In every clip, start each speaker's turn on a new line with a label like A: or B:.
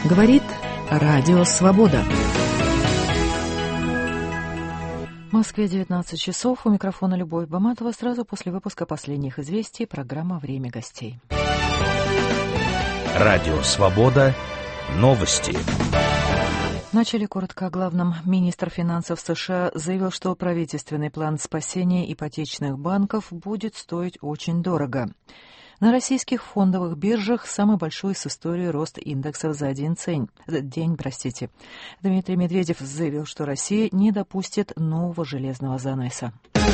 A: Говорит Радио Свобода. В Москве 19 часов. У микрофона Любовь Баматова. Сразу после выпуска последних известий программа «Время гостей».
B: Радио Свобода. Новости.
A: Начали коротко о главном. Министр финансов США заявил, что правительственный план спасения ипотечных банков будет стоить очень дорого. На российских фондовых биржах самый большой с истории рост индексов за один день. Дмитрий Медведев заявил, что Россия не допустит нового железного занавеса.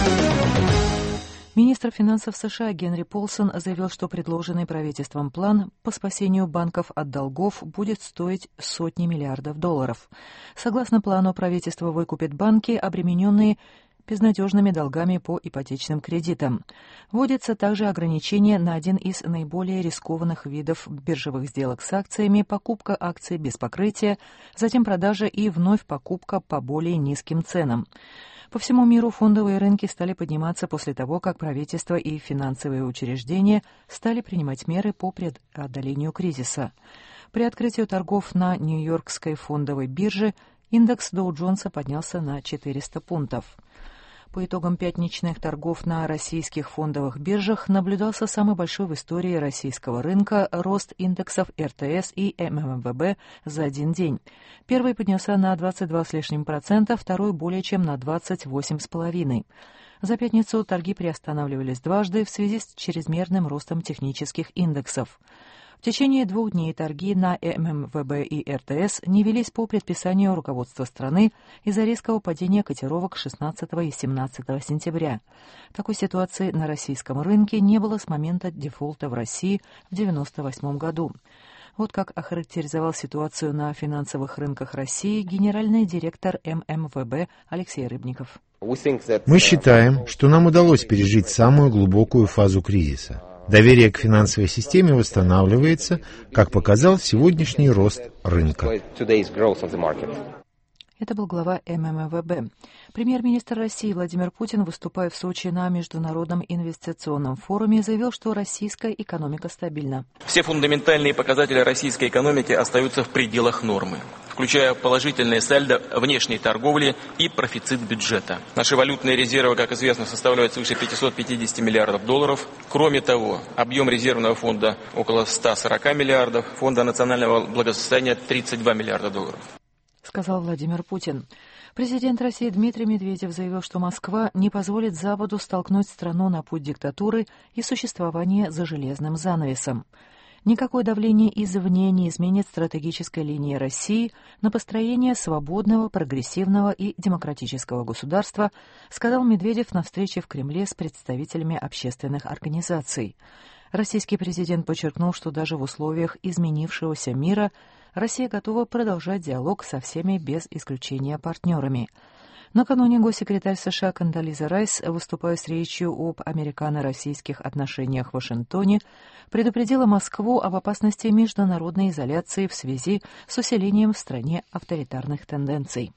A: Министр финансов США Генри Полсон заявил, что предложенный правительством план по спасению банков от долгов будет стоить сотни миллиардов долларов. Согласно плану, правительство выкупит банки, обремененные безнадежными долгами по ипотечным кредитам. Вводится также ограничение на один из наиболее рискованных видов биржевых сделок с акциями, покупка акций без покрытия, затем продажа и вновь покупка по более низким ценам. По всему миру фондовые рынки стали подниматься после того, как правительство и финансовые учреждения стали принимать меры по преодолению кризиса. При открытии торгов на Нью-Йоркской фондовой бирже индекс Доу-Джонса поднялся на 400 пунктов. По итогам пятничных торгов на российских фондовых биржах наблюдался самый большой в истории российского рынка рост индексов РТС и ММВБ за один день. Первый поднялся на 22 с лишним процента, второй более чем на 28,5%. За пятницу торги приостанавливались дважды в связи с чрезмерным ростом технических индексов. В течение 2 дней торги на ММВБ и РТС не велись по предписанию руководства страны из-за резкого падения котировок 16 и 17 сентября. Такой ситуации на российском рынке не было с момента дефолта в России в 1998 году. Вот как охарактеризовал ситуацию на финансовых рынках России генеральный директор ММВБ Алексей Рыбников.
C: Мы считаем, что нам удалось пережить самую глубокую фазу кризиса. Доверие к финансовой системе восстанавливается, как показал сегодняшний рост рынка.
A: Это был глава ММВБ. Премьер-министр России Владимир Путин, выступая в Сочи на Международном инвестиционном форуме, заявил, что российская экономика стабильна.
D: Все фундаментальные показатели российской экономики остаются в пределах нормы, включая положительное сальдо внешней торговли и профицит бюджета. Наши валютные резервы, как известно, составляют свыше 550 миллиардов долларов. Кроме того, объем резервного фонда около 140 миллиардов, фонда национального благосостояния 32 миллиарда долларов.
A: Сказал Владимир Путин. Президент России Дмитрий Медведев заявил, что Москва не позволит Западу столкнуть страну на путь диктатуры и существования за железным занавесом. Никакое давление извне не изменит стратегической линии России на построение свободного, прогрессивного и демократического государства, сказал Медведев на встрече в Кремле с представителями общественных организаций. Российский президент подчеркнул, что даже в условиях изменившегося мира Россия готова продолжать диалог со всеми без исключения партнерами. Накануне госсекретарь США Кондолиза Райс, выступая с речью об американо-российских отношениях в Вашингтоне, предупредила Москву об опасности международной изоляции в связи с усилением в стране авторитарных тенденций.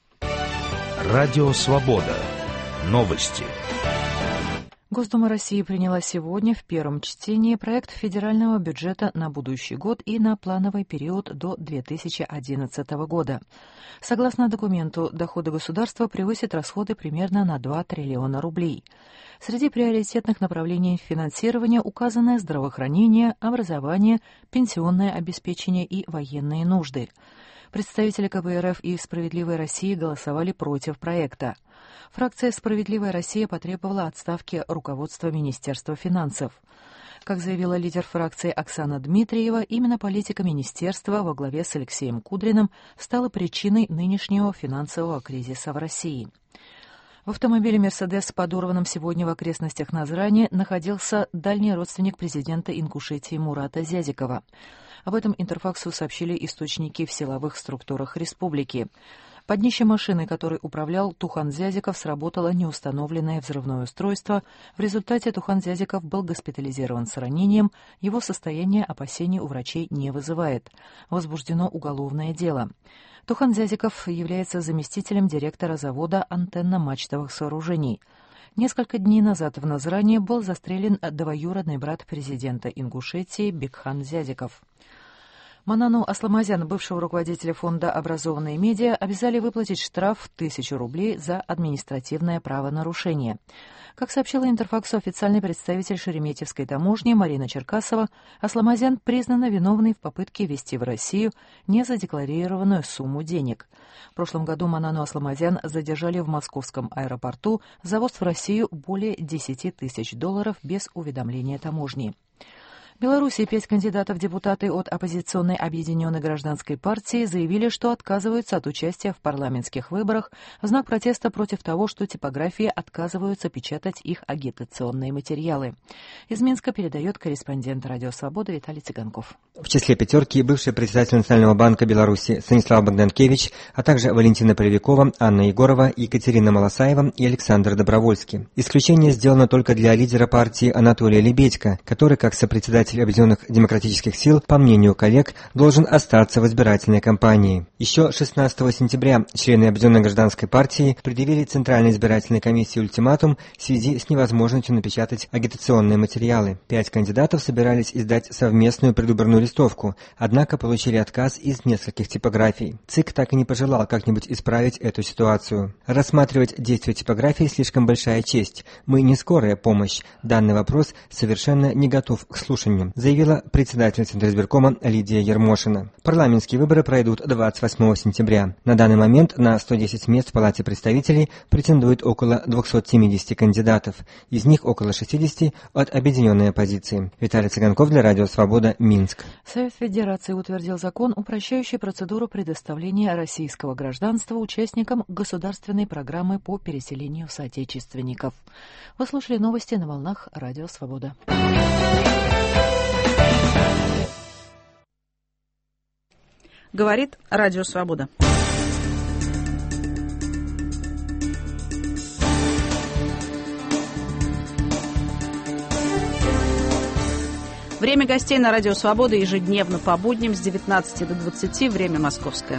B: Радио Свобода. Новости.
A: Госдума России приняла сегодня в первом чтении проект федерального бюджета на будущий год и на плановый период до 2011 года. Согласно документу, доходы государства превысят расходы примерно на 2 триллиона рублей. Среди приоритетных направлений финансирования указаны здравоохранение, образование, пенсионное обеспечение и военные нужды. Представители КПРФ и «Справедливой России» голосовали против проекта. Фракция «Справедливая Россия» потребовала отставки руководства Министерства финансов. Как заявила лидер фракции Оксана Дмитриева, именно политика министерства во главе с Алексеем Кудриным стала причиной нынешнего финансового кризиса в России. В автомобиле «Мерседес», подорванном сегодня в окрестностях Назрани, находился дальний родственник президента Ингушетии Мурата Зязикова. Об этом Интерфаксу сообщили источники в силовых структурах республики. Под днищем машины, которой управлял Тухан Зязиков, сработало неустановленное взрывное устройство. В результате Тухан Зязиков был госпитализирован с ранением. Его состояние опасений у врачей не вызывает. Возбуждено уголовное дело. Тухан Зязиков является заместителем директора завода антенно-мачтовых сооружений. Несколько дней назад в Назрани был застрелен двоюродный брат президента Ингушетии Бекхан Зязиков. Манану Асламазян, бывшего руководителя фонда «Образованные медиа», обязали выплатить штраф в 1000 рублей за административное правонарушение. Как сообщила Интерфаксу официальный представитель Шереметьевской таможни Марина Черкасова, Асламазян признана виновной в попытке ввести в Россию незадекларированную сумму денег. В прошлом году Манану Асламазян задержали в московском аэропорту за ввоз в Россию более $10 тысяч без уведомления таможни. В Беларуси 5 кандидатов в депутаты от оппозиционной Объединенной гражданской партии заявили, что отказываются от участия в парламентских выборах в знак протеста против того, что типографии отказываются печатать их агитационные материалы. Из Минска передает корреспондент «Радио Свобода» Виталий Цыганков.
E: В числе пятерки бывший председатель Национального банка Беларуси Станислав Богданкевич, а также Валентина Полевикова, Анна Егорова, Екатерина Малосаева и Александр Добровольский. Исключение сделано только для лидера партии Анатолия Лебедько, который, как сопредседатель Объединенных демократических сил, по мнению коллег, должен остаться в избирательной кампании. Еще 16 сентября члены Объединенной гражданской партии предъявили Центральной избирательной комиссии ультиматум в связи с невозможностью напечатать агитационные материалы. 5 кандидатов собирались издать совместную предвыборную листовку, однако получили отказ из нескольких типографий. ЦИК так и не пожелал как-нибудь исправить эту ситуацию. Рассматривать действия типографии слишком большая честь. Мы не скорая помощь. Данный вопрос совершенно не готов к слушанию, заявила председатель Центризбиркома Лидия Ермошина. Парламентские выборы пройдут 28 сентября. На данный момент на 110 мест в Палате представителей претендует около 270 кандидатов. Из них около 60 от объединенной оппозиции. Виталий Цыганков для Радио Свобода, Минск.
A: Совет Федерации утвердил закон, упрощающий процедуру предоставления российского гражданства участникам государственной программы по переселению соотечественников. Вы слушали новости на волнах Радио Свобода.
F: Говорит Радио Свобода. Время гостей на Радио Свобода ежедневно по будням с 19 до 20, время московское.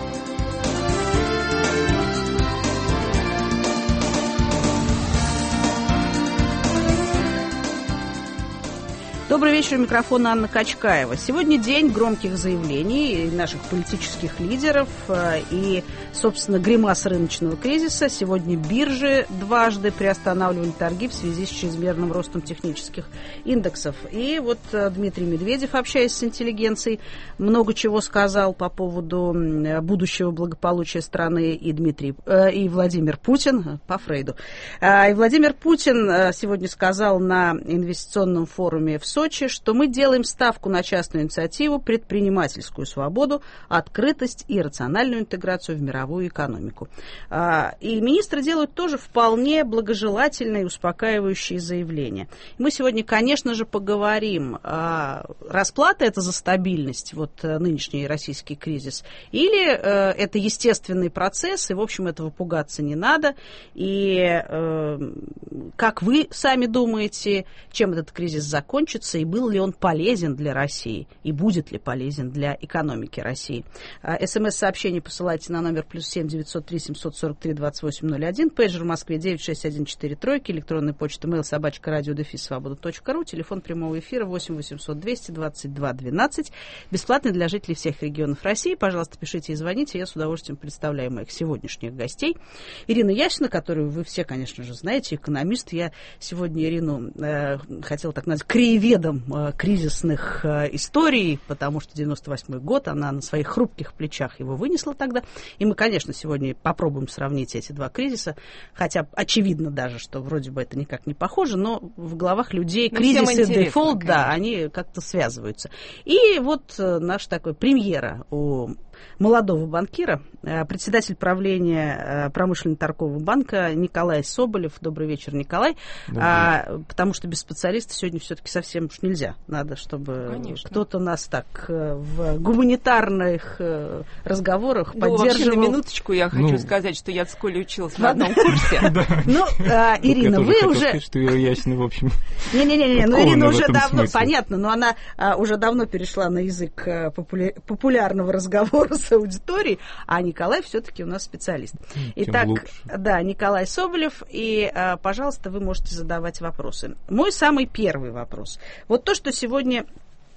F: Добрый вечер, микрофон Анна Качкаева. Сегодня день громких заявлений наших политических лидеров и, собственно, гримас рыночного кризиса. Сегодня биржи дважды приостанавливали торги в связи с чрезмерным ростом технических индексов. И вот Дмитрий Медведев, общаясь с интеллигенцией, много чего сказал по поводу будущего благополучия страны, и Владимир Путин, по Фрейду. И Владимир Путин сегодня сказал на инвестиционном форуме в Сочи, что мы делаем ставку на частную инициативу, предпринимательскую свободу, открытость и рациональную интеграцию в мировую экономику. И министры делают тоже вполне благожелательные и успокаивающие заявления. Мы сегодня, конечно же, поговорим, расплата это за стабильность, вот нынешний российский кризис, или это естественный процесс, и, в общем, этого пугаться не надо. И как вы сами думаете, чем этот кризис закончится, и был ли он полезен для России, и будет ли полезен для экономики России? СМС-сообщение посылайте на номер +7 903 743 2801, пейджер в Москве 96143, электронная почта mail@radio-свобода.ру, телефон прямого эфира 8 800 222 12, бесплатный для жителей всех регионов России. Пожалуйста, пишите и звоните, я с удовольствием представляю моих сегодняшних гостей. Ирина Ясина, которую вы все, конечно же, знаете, экономист. Я сегодня Ирину хотела так назвать краеведом кризисных историй, потому что 98-й год, она на своих хрупких плечах его вынесла тогда. И мы, конечно, сегодня попробуем сравнить эти два кризиса, хотя очевидно даже, что вроде бы это никак не похоже, но в головах людей кризис и дефолт, да, они как-то связываются. И вот наш такой премьера у молодого банкира, председатель правления промышленно-торгового банка Николай Соболев. Добрый вечер, Николай. Потому что без специалиста сегодня все-таки совсем уж нельзя. Надо, чтобы кто-то нас так в гуманитарных разговорах поддерживал.
G: Вообще, на минуточку я хочу сказать, что я в школе училась в одном курсе.
F: Ну, Ирина, вы уже...
H: что Ясина, в общем...
F: Не-не-не, ну Ирина уже давно, понятно, но она уже давно перешла на язык популярного разговора с аудиторией, а Николай все-таки у нас специалист. Итак, да, Николай Соболев, и, пожалуйста, вы можете задавать вопросы. Мой самый первый вопрос. Вот то, что сегодня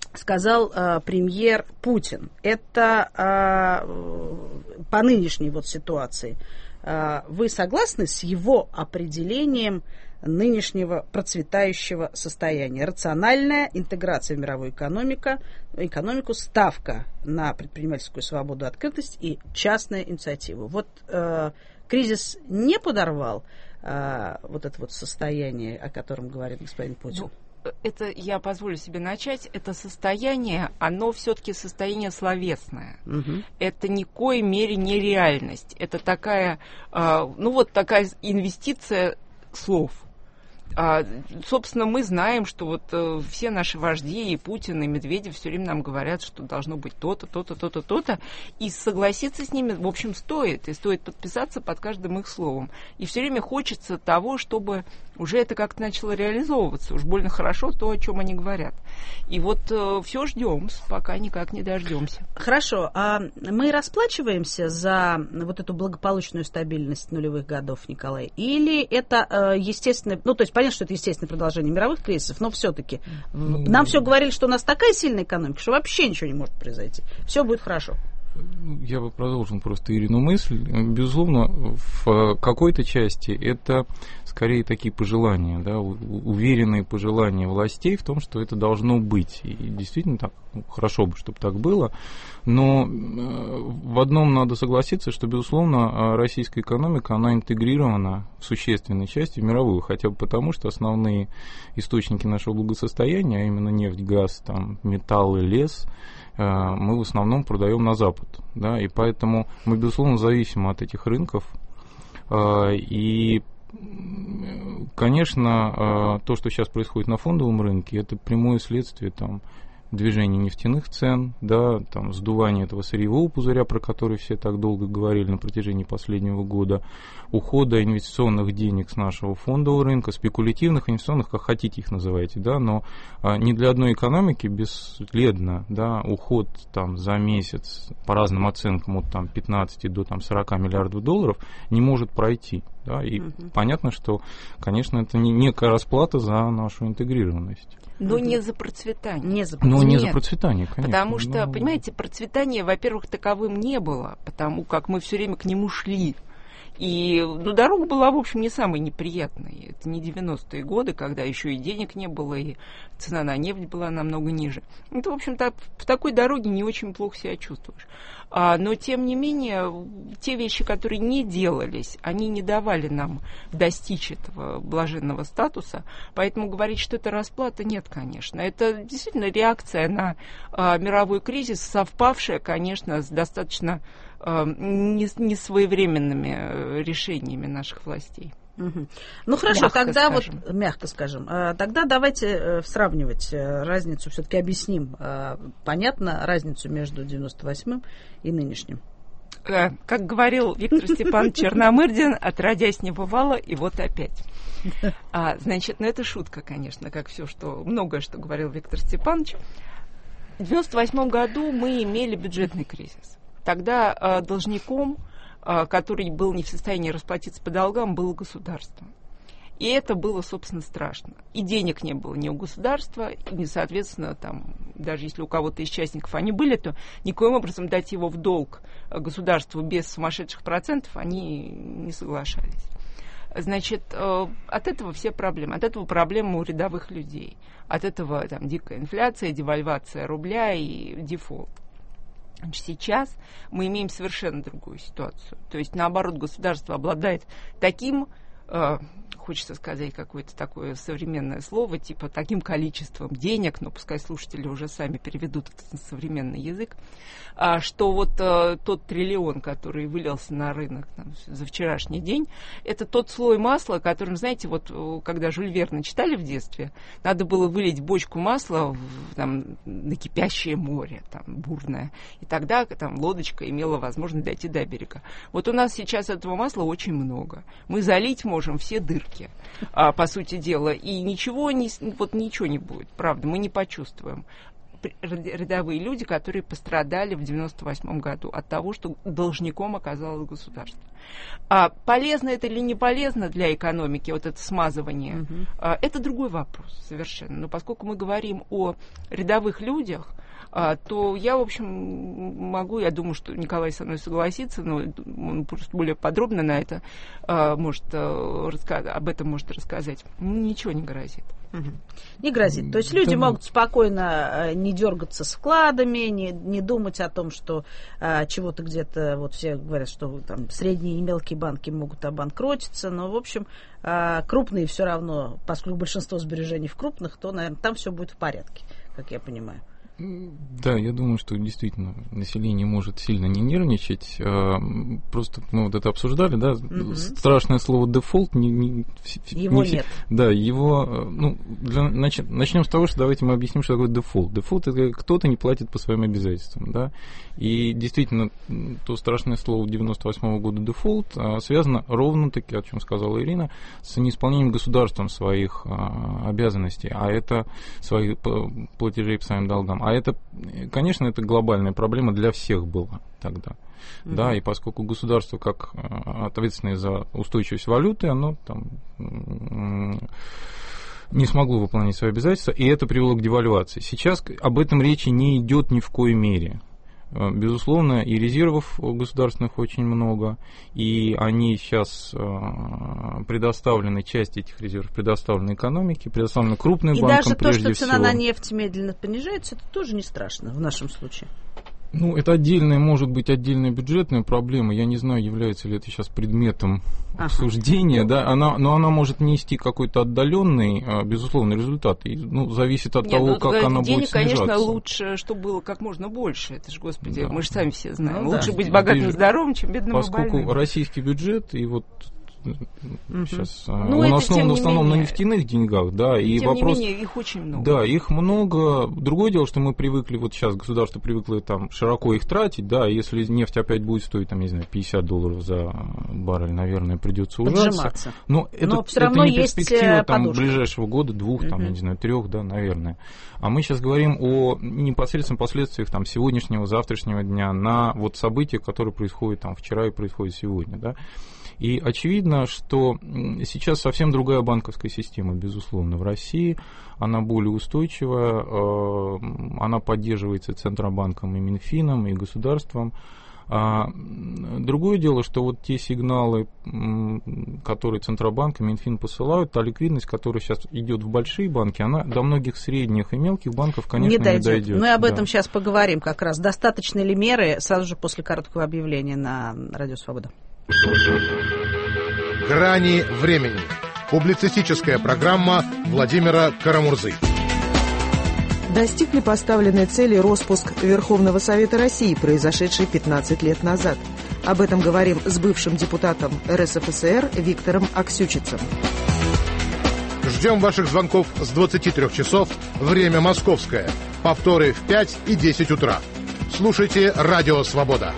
F: сказал премьер Путин. Это по нынешней вот ситуации. Вы согласны с его определением нынешнего процветающего состояния? Рациональная интеграция в мировую экономику, ставка на предпринимательскую свободу, открытость и частную инициативу. Вот кризис не подорвал вот это вот состояние, о котором говорит господин Путин?
G: Это я позволю себе начать. Это состояние, оно все-таки состояние словесное. Угу. Это ни в коей мере не реальность. Это такая, такая инвестиция слов. Собственно, мы знаем, что вот все наши вожди, и Путин, и Медведев все время нам говорят, что должно быть то-то, то-то, то-то, то-то. И согласиться с ними, в общем, стоит. И стоит подписаться под каждым их словом. И все время хочется того, чтобы уже это как-то начало реализовываться. Уж больно хорошо то, о чем они говорят. И вот все ждем, пока никак не дождемся.
F: Хорошо. А мы расплачиваемся за вот эту благополучную стабильность нулевых годов, Николай? Или это естественное... то есть понятно, что это естественное продолжение мировых кризисов, но все-таки нам все говорили, что у нас такая сильная экономика, что вообще ничего не может произойти. Все будет хорошо.
H: Я бы продолжил просто Ирину мысль. Безусловно, в какой-то части это скорее такие пожелания, да, уверенные пожелания властей в том, что это должно быть. И действительно так, хорошо бы, чтобы так было. Но в одном надо согласиться, что, безусловно, российская экономика, она интегрирована в существенной части в мировую, хотя бы потому, что основные источники нашего благосостояния, а именно нефть, газ, там, металлы, лес, мы в основном продаем на Запад, да, и поэтому мы, безусловно, зависимы от этих рынков. И, конечно, то, что сейчас происходит на фондовом рынке, это прямое следствие там движения нефтяных цен, да, там, сдувания этого сырьевого пузыря, про который все так долго говорили на протяжении последнего года, ухода инвестиционных денег с нашего фондового рынка, спекулятивных инвестиционных, как хотите их называйте, да, но ни для одной экономики бесследно, да, уход там за месяц по разным оценкам от там 15 до там 40 миллиардов долларов не может пройти, да, и понятно, что, конечно, это не некая расплата за нашу интегрированность.
G: Но не за процветание.
H: Не за процветание, конечно.
G: Потому что, понимаете, процветания, во-первых, таковым не было, потому как мы все время к нему шли. И дорога была, в общем, не самой неприятной. Это не 90-е годы, когда еще и денег не было, и цена на нефть была намного ниже. Это, в общем-то, в такой дороге не очень плохо себя чувствуешь. Но, тем не менее, те вещи, которые не делались, они не давали нам достичь этого блаженного статуса. Поэтому говорить, что это расплата, нет, конечно. Это действительно реакция на мировой кризис, совпавшая, конечно, с достаточно несвоевременными решениями наших властей.
F: Угу. Ну хорошо, мягко тогда скажем. Вот мягко скажем. Тогда давайте сравнивать разницу, все-таки объясним. Понятно разницу между 98-м и нынешним.
G: Как говорил Виктор Степанович Черномырдин, отродясь не бывало, и вот опять. Значит, это шутка, конечно, как все, что многое, что говорил Виктор Степанович. В 98 году мы имели бюджетный кризис. Тогда должником, который был не в состоянии расплатиться по долгам, было государство. И это было, собственно, страшно. И денег не было ни у государства, и, соответственно, там, даже если у кого-то из частников они были, то никоим образом дать его в долг государству без сумасшедших процентов они не соглашались. Значит, от этого все проблемы. От этого проблемы у рядовых людей. От этого там дикая инфляция, девальвация рубля и дефолт. Сейчас мы имеем совершенно другую ситуацию. То есть, наоборот, государство обладает таким, хочется сказать какое-то такое современное слово, типа таким количеством денег, но пускай слушатели уже сами переведут это на современный язык, что вот тот триллион, который вылился на рынок там, за вчерашний день, это тот слой масла, которым, знаете, вот когда Жюль Верна читали в детстве, надо было вылить бочку масла там, на кипящее море, там, бурное, и тогда там лодочка имела возможность дойти до берега. Вот у нас сейчас этого масла очень много. Мы залить можем все дырки, по сути дела, и ничего не будет, правда, мы не почувствуем. рядовые люди, которые пострадали в 98 году от того, что должником оказалось государство. А полезно это или не полезно для экономики, вот это смазывание, это другой вопрос совершенно. Но поскольку мы говорим о рядовых людях, то я, в общем, могу, я думаю, что Николай со мной согласится, но он просто более подробно на это может об этом может рассказать. Ничего не грозит.
F: Не грозит. То есть люди могут спокойно не дергаться с вкладами, не думать о том, что чего-то где-то, вот все говорят, что там средние и мелкие банки могут обанкротиться, но, в общем, крупные все равно, поскольку большинство сбережений в крупных, то, наверное, там все будет в порядке, как я понимаю.
H: Да, я думаю, что действительно население может сильно не нервничать. Просто мы вот это обсуждали, да, страшное слово дефолт.
F: Его нет.
H: Да, его. Начнем с того, что давайте мы объясним, что такое дефолт. Дефолт — это кто-то не платит по своим обязательствам, да. И действительно, то страшное слово 98 года дефолт связано ровно-таки, о чем сказала Ирина, с неисполнением государством своих обязанностей, а это своих платежей по своим долгам. А это, конечно, это глобальная проблема для всех была тогда. Да, и поскольку государство, как ответственное за устойчивость валюты, оно там не смогло выполнять свои обязательства, и это привело к девальвации. Сейчас об этом речи не идет ни в коей мере. Безусловно, и резервов государственных очень много, и они сейчас предоставлены, часть этих резервов предоставлена экономике, предоставлены крупным банкам прежде всего.
F: И даже то, что цена на нефть медленно понижается, это тоже не страшно в нашем случае.
H: Ну, это отдельная, может быть, отдельная бюджетная проблема. Я не знаю, является ли это сейчас предметом обсуждения, да, но она может нести какой-то отдаленный, безусловно, результат. И, зависит от того, как она будет снижаться.
G: Денег, конечно, лучше, чтобы было как можно больше. Это же, господи, мы же сами все знаем. Лучше быть богатым и здоровым, чем бедным и больным.
H: Поскольку российский бюджет, и вот сейчас он основан в основном на нефтяных деньгах, да, и
G: тем
H: вопрос,
G: не менее, их очень много.
H: Да, их много. Другое дело, что мы привыкли, вот сейчас государство привыкло там широко их тратить, да, если нефть опять будет стоить, там, не знаю, $50 за баррель, наверное, придется ужаться. Но это не перспектива там ближайшего года, 2, там, я не знаю, 3, да, наверное. А мы сейчас говорим о непосредственных последствиях там сегодняшнего, завтрашнего дня на вот события, которые происходят там вчера и происходят сегодня, да. И очевидно, что сейчас совсем другая банковская система, безусловно, в России. Она более устойчивая, она поддерживается Центробанком и Минфином, и государством. Другое дело, что вот те сигналы, которые Центробанк и Минфин посылают, та ликвидность, которая сейчас идет в большие банки, она до многих средних и мелких банков, конечно, не дойдет.
F: Мы об этом сейчас поговорим как раз. Достаточны ли меры сразу же после короткого объявления на Радио Свобода?
I: «Грани времени». Публицистическая программа Владимира Карамурзы.
J: Достиг ли поставленной цели распуск Верховного Совета России, произошедший 15 лет назад? Об этом говорим с бывшим депутатом РСФСР Виктором Аксючицем.
I: Ждем ваших звонков с 23 часов, время московское. Повторы в 5 и 10 утра. Слушайте «Радио Свобода».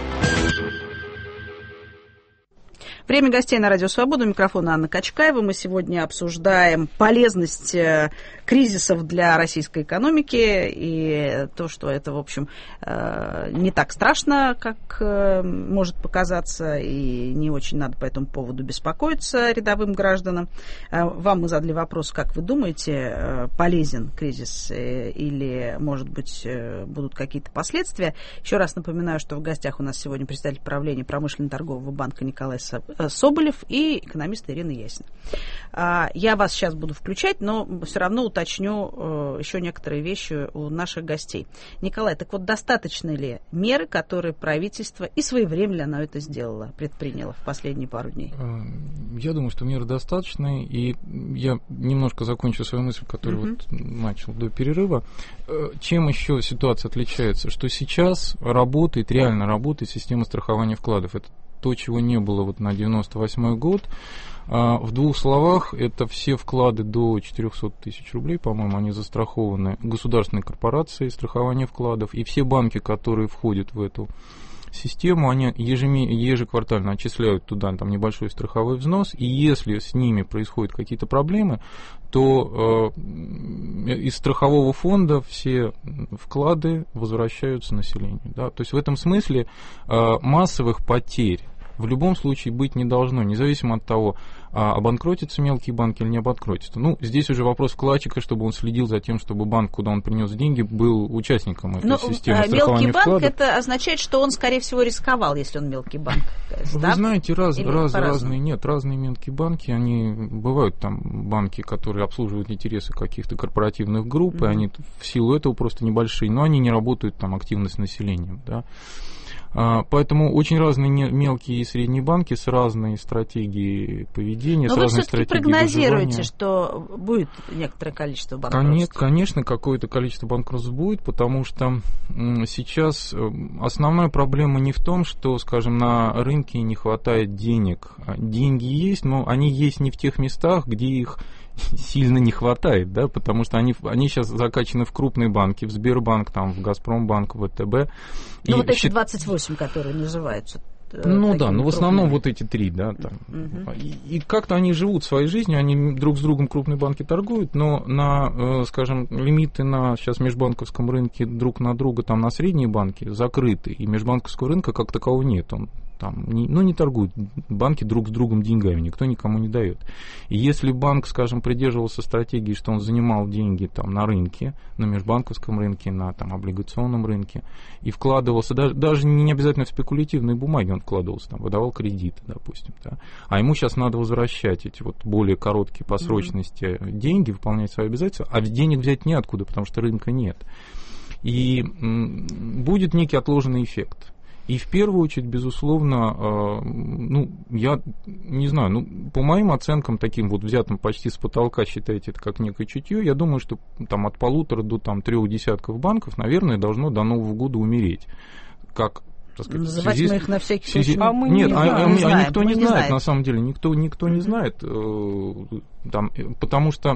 F: Время гостей на Радио Свобода. У микрофона Анна Качкаева. Мы сегодня обсуждаем полезность кризисов для российской экономики и то, что это, в общем, не так страшно, как может показаться, и не очень надо по этому поводу беспокоиться рядовым гражданам. Вам мы задали вопрос, как вы думаете, полезен кризис или, может быть, будут какие-то последствия. Еще раз напоминаю, что в гостях у нас сегодня представитель правления Промышленно-торгового банка Николай Соболев и экономист Ирина Ясина. Я вас сейчас буду включать, но все равно уточню еще некоторые вещи у наших гостей. Николай, так вот, достаточны ли меры, которые правительство, и своевременно оно это сделало, предприняло в последние пару дней?
H: Я думаю, что меры достаточны, и я немножко закончу свою мысль, которую вот начал до перерыва. Чем еще ситуация отличается? Что сейчас реально работает система страхования вкладов. Это то, чего не было вот на 98 год. В двух словах, это все вклады до 400 тысяч рублей, по-моему, они застрахованы государственной корпорацией страхования вкладов, и все банки, которые входят в эту систему, они ежеквартально отчисляют туда там небольшой страховой взнос, и если с ними происходят какие-то проблемы, то из страхового фонда все вклады возвращаются населению. Да? То есть в этом смысле массовых потерь в любом случае быть не должно, независимо от того, обанкротятся мелкие банки или не обанкротятся. Ну, здесь уже вопрос вкладчика, чтобы он следил за тем, чтобы банк, куда он принес деньги, был участником этой системы страхования
F: мелкий банк
H: вкладов.
F: Это означает, что он, скорее всего, рисковал, если он мелкий банк.
H: Вы знаете, разные мелкие банки, они бывают там банки, которые обслуживают интересы каких-то корпоративных групп, и они в силу этого просто небольшие, но они не работают там активно с населением, да. Поэтому очень разные мелкие и средние банки с разной стратегией поведения, с разной стратегией выживания. Но вы все-таки прогнозируете,
F: что будет некоторое количество банкротств?
H: Конечно, какое-то количество банкротств будет, потому что сейчас основная проблема не в том, что, скажем, на рынке не хватает денег. Деньги есть, но они есть не в тех местах, где их сильно не хватает, да, потому что они сейчас закачаны в крупные банки, в Сбербанк, там, в Газпромбанк, в ВТБ.
F: Ну, вот эти 28, которые называются.
H: Ну да, но в основном вот эти 3, да. Там. И как-то они живут своей жизнью, они друг с другом крупные банки торгуют, но на, скажем, лимиты на сейчас межбанковском рынке друг на друга, там на средние банки закрыты, и межбанковского рынка как такового нет. Он там, не торгуют банки друг с другом деньгами, никто никому не дает. И если банк, скажем, придерживался стратегии, что он занимал деньги там на рынке, на межбанковском рынке, на там облигационном рынке, и вкладывался, даже не обязательно в спекулятивные бумаги он вкладывался, там, выдавал кредиты, допустим, да, а ему сейчас надо возвращать эти вот более короткие по срочности деньги, выполнять свои обязательства, а денег взять неоткуда, потому что рынка нет. И будет некий отложенный эффект. И в первую очередь, безусловно, я не знаю, по моим оценкам, таким вот взятым почти с потолка, считайте это как некое чутье, я думаю, что там от 1,5 до 3 десятков банков, наверное, должно до Нового года умереть. Как, так сказать,
F: называть мы их на всякий случай.
H: Мы не знаем. Никто не знает, на самом деле, никто не знает. Там, потому что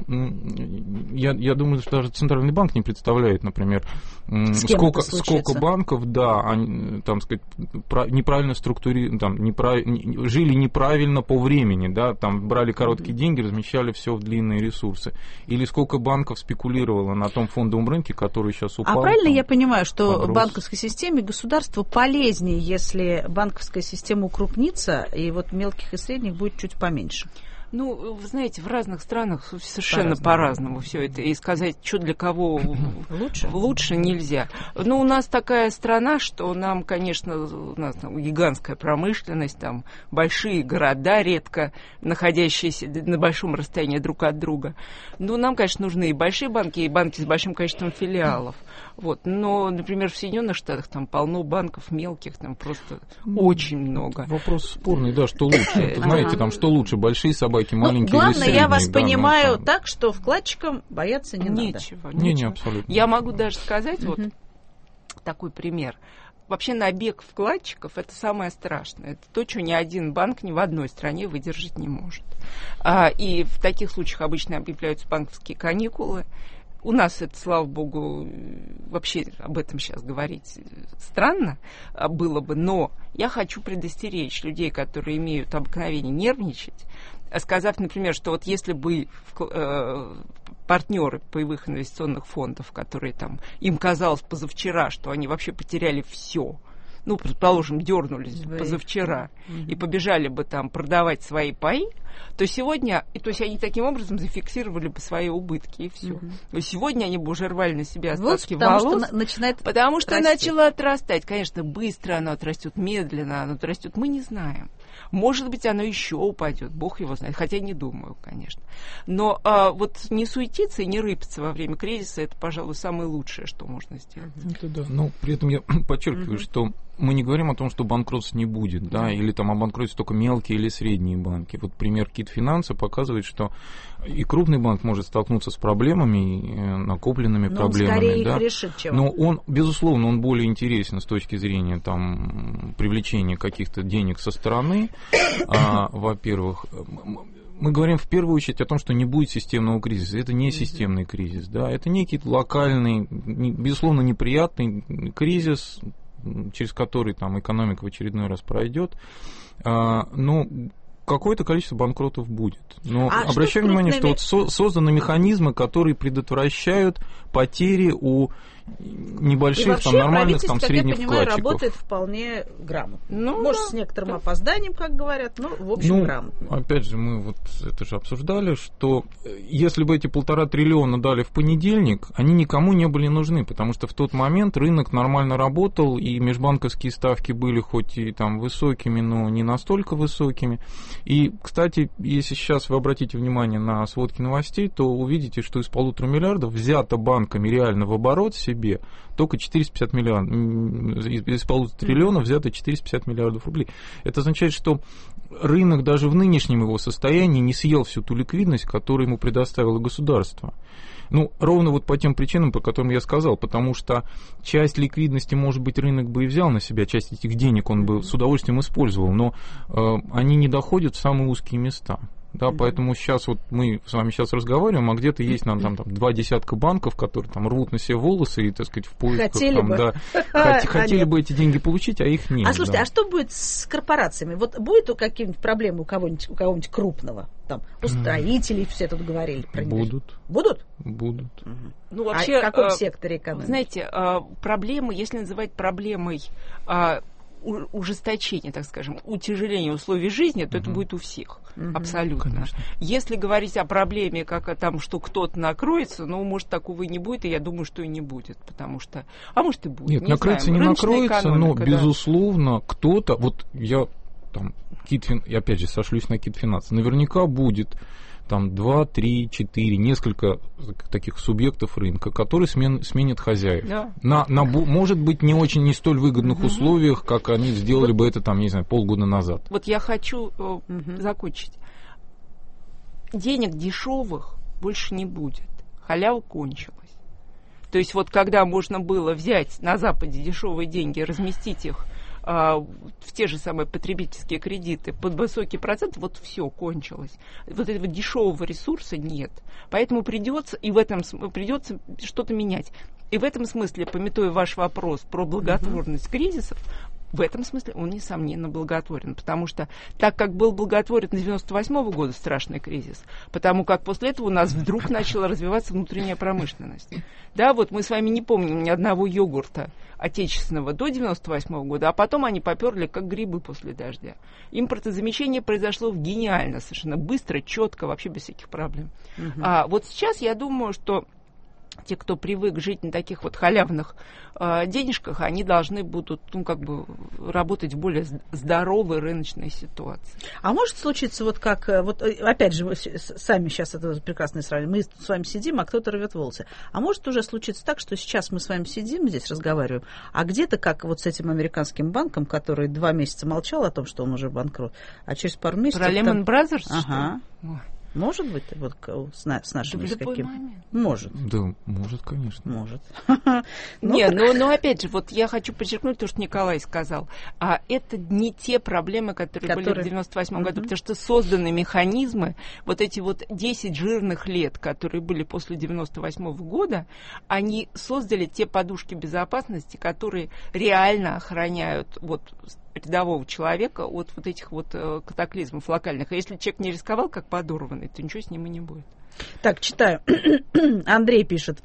H: я думаю, что даже Центральный банк не представляет, например, сколько банков, да, они, там сказать, неправильно жили неправильно по времени, да, там брали короткие деньги, размещали все в длинные ресурсы. Или сколько банков спекулировало на том фондовом рынке, который сейчас упал.
F: А правильно я понимаю, что в банковской системе государству полезнее, если банковская система укрупнится, и вот мелких и средних будет чуть поменьше?
G: Ну, вы знаете, в разных странах совершенно по-разному все это. И сказать, что для кого лучше нельзя. Но у нас такая страна, что нам, конечно, у нас там гигантская промышленность, там большие города, редко находящиеся на большом расстоянии друг от друга. Но нам, конечно, нужны и большие банки, и банки с большим количеством филиалов. Вот. Но, например, в Соединенных Штатах там полно банков мелких, там просто очень много.
H: Вопрос спорный, да, что лучше. Знаете, там что лучше, большие собаки, маленькие или средние.
F: Главное, я вас понимаю так, что вкладчикам бояться не надо.
G: Нечего.
H: Не, абсолютно.
G: Я могу даже сказать вот такой пример. Вообще набег вкладчиков – это самое страшное. Это то, что ни один банк ни в одной стране выдержать не может. И в таких случаях обычно объявляются банковские каникулы. У нас это, слава богу, вообще об этом сейчас говорить странно было бы, но я хочу предостеречь людей, которые имеют обыкновение нервничать, сказав, например, что вот если бы партнеры паевых инвестиционных фондов, которые там, им казалось позавчера, что они вообще потеряли все, ну, предположим, дернулись позавчера и побежали бы там продавать свои паи, то сегодня, то есть они таким образом зафиксировали бы свои убытки, и все. То есть сегодня они бы уже рвали на себя остатки волос, потому что начало отрастать. Конечно, быстро оно отрастет, медленно оно отрастет, мы не знаем. Может быть, оно еще упадет, бог его знает, хотя не думаю, конечно. Но вот не суетиться и не рыпаться во время кризиса, это, пожалуй, самое лучшее, что можно сделать.
H: Это да. Но при этом я подчеркиваю, что мы не говорим о том, что банкротств не будет, да, или там обанкротятся только мелкие или средние банки. Вот пример Кит-Финанса показывает, что и крупный банк может столкнуться с проблемами, накопленными проблемами.
F: Скорее их решит, чем...
H: Но он, безусловно, он более интересен с точки зрения там, привлечения каких-то денег со стороны, во-первых. Мы говорим в первую очередь о том, что не будет системного кризиса. Это не системный кризис, да, это некий локальный, безусловно, неприятный кризис, через который там экономика в очередной раз пройдет, но какое-то количество банкротов будет. Но обращаю внимание, что вот созданы механизмы, которые предотвращают потери у небольших, там, нормальных, там, средних вкладчиков.
F: Как я понимаю, работает вполне грамотно. Может, с некоторым опозданием, как говорят, но, в общем, грамотно.
H: Опять же, мы вот это же обсуждали, что если бы эти 1,5 триллиона дали в понедельник, они никому не были нужны, потому что в тот момент рынок нормально работал, и межбанковские ставки были хоть и там высокими, но не настолько высокими. И, кстати, если сейчас вы обратите внимание на сводки новостей, то увидите, что из 1,5 миллиарда взято банками реально в оборот себе только 450 миллиардов, из 1,5 триллиона взято 450 миллиардов рублей. Это означает, что рынок даже в нынешнем его состоянии не съел всю ту ликвидность, которую ему предоставило государство. Ну, ровно вот по тем причинам, по которым я сказал, потому что часть ликвидности, может быть, рынок бы и взял на себя, часть этих денег он бы с удовольствием использовал, но они не доходят в самые узкие места. Да, поэтому сейчас вот мы с вами сейчас разговариваем, а где-то есть нам там 2 десятка банков, которые там рвут на себе волосы и, так сказать, в поисках хотели бы эти деньги получить, а их нет.
F: А слушайте, а что будет с корпорациями? Вот будет какие-нибудь проблемы у кого-нибудь крупного? Там, у строителей все тут говорили про них.
H: Будут.
F: Будут?
H: Будут.
F: Ну, вообще, в каком секторе экономики?
G: Знаете, проблемы, если называть проблемой ужесточение, так скажем, утяжеление условий жизни, то это будет у всех. Абсолютно. Конечно. Если говорить о проблеме, как там, что кто-то накроется, ну, может, такого и не будет, и я думаю, что и не будет, потому что... А может, и будет.
H: Нет, не накроется, знаю. Не накроется, но, безусловно, кто-то... Вот я там, опять же, сошлюсь на Китфинанс, наверняка будет там 2, 3, 4, несколько таких субъектов рынка, которые сменят хозяев. Да. Может быть, не столь выгодных условиях, как они сделали бы это, там, не знаю, полгода назад.
G: Вот я хочу закончить. Денег дешевых больше не будет. Халява кончилась. То есть вот когда можно было взять на Западе дешевые деньги, разместить их в те же самые потребительские кредиты под высокий процент, вот все кончилось. Вот этого дешевого ресурса нет. Поэтому придется что-то менять. И в этом смысле, памятуя ваш вопрос про благотворность кризисов, в этом смысле он, несомненно, благотворен, потому что так как был благотворен 1998 года страшный кризис, потому как после этого у нас вдруг начала развиваться внутренняя промышленность. Да, вот мы с вами не помним ни одного йогурта отечественного до 1998 года, а потом они поперли как грибы после дождя. Импортозамещение произошло гениально, совершенно быстро, четко, вообще без всяких проблем. А вот сейчас я думаю, что те, кто привык жить на таких вот халявных денежках, они должны будут, работать в более здоровой рыночной ситуации.
F: А может случиться вот как, вот опять же, вы сами сейчас это прекрасно сравнили, мы с вами сидим, а кто-то рвет волосы. А может уже случиться так, что сейчас мы с вами сидим, здесь разговариваем, а где-то, как вот с этим американским банком, который 2 месяца молчал о том, что он уже банкрот, а через пару месяцев...
G: Про Lehman Brothers,
F: что ли? Может быть, вот с нашими каким? Может.
H: Да, может, конечно.
F: Может.
G: Нет, но опять же, вот я хочу подчеркнуть то, что Николай сказал. А это не те проблемы, которые были в 98 году, потому что созданы механизмы, вот эти вот 10 жирных лет, которые были после 98 года, они создали те подушки безопасности, которые реально охраняют вот рядового человека от вот этих вот катаклизмов локальных. А если человек не рисковал, как подорванный, то ничего с ним и не будет.
F: Так, читаю. Андрей пишет.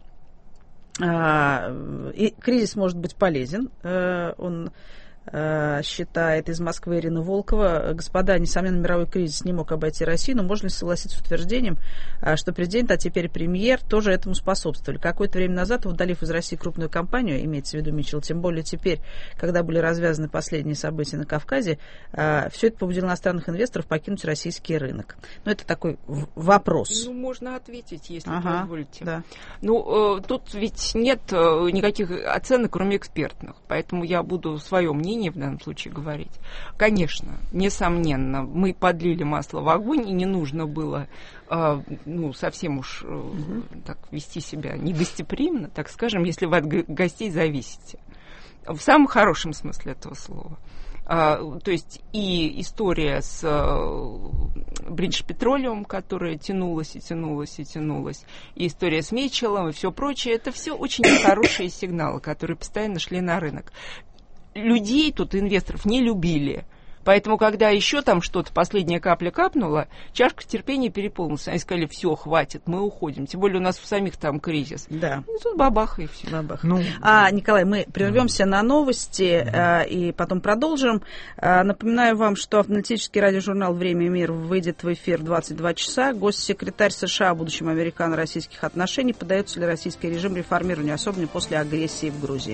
F: Кризис может быть полезен. Он считает из Москвы Ирина Волкова. Господа, несомненно, мировой кризис не мог обойти Россию, но можно ли согласиться с утверждением, что президент, а теперь премьер, тоже этому способствовали? Какое-то время назад, удалив из России крупную компанию, имеется в виду Митчелл, тем более теперь, когда были развязаны последние события на Кавказе, все это побудило иностранных инвесторов покинуть российский рынок. Но это такой вопрос.
G: Ну, можно ответить, если позволите.
F: Да.
G: Ну, тут ведь нет никаких оценок, кроме экспертных, поэтому я буду свое мнение в данном случае говорить. Конечно, несомненно, мы подлили масло в огонь, и не нужно было совсем уж так вести себя негостеприимно, так скажем, если вы от гостей зависите. В самом хорошем смысле этого слова. То есть и история с British Petroleum, которая тянулась, и история с Митчеллом, и все прочее, это все очень хорошие сигналы, которые постоянно шли на рынок. людей тут, инвесторов, не любили. Поэтому, когда еще там что-то, последняя капля капнула, чашка терпения переполнилась. Они сказали, все, хватит, мы уходим. Тем более у нас в самих там кризис.
F: Да.
G: И тут бабаха, и все. Бабаха.
F: Николай, мы прервемся на новости и потом продолжим. Напоминаю вам, что аналитический радиожурнал «Время и мир» выйдет в эфир в 22 часа. Госсекретарь США о будущем американо-российских отношений. Поддается ли российский режим реформированию, особенно после агрессии в Грузии.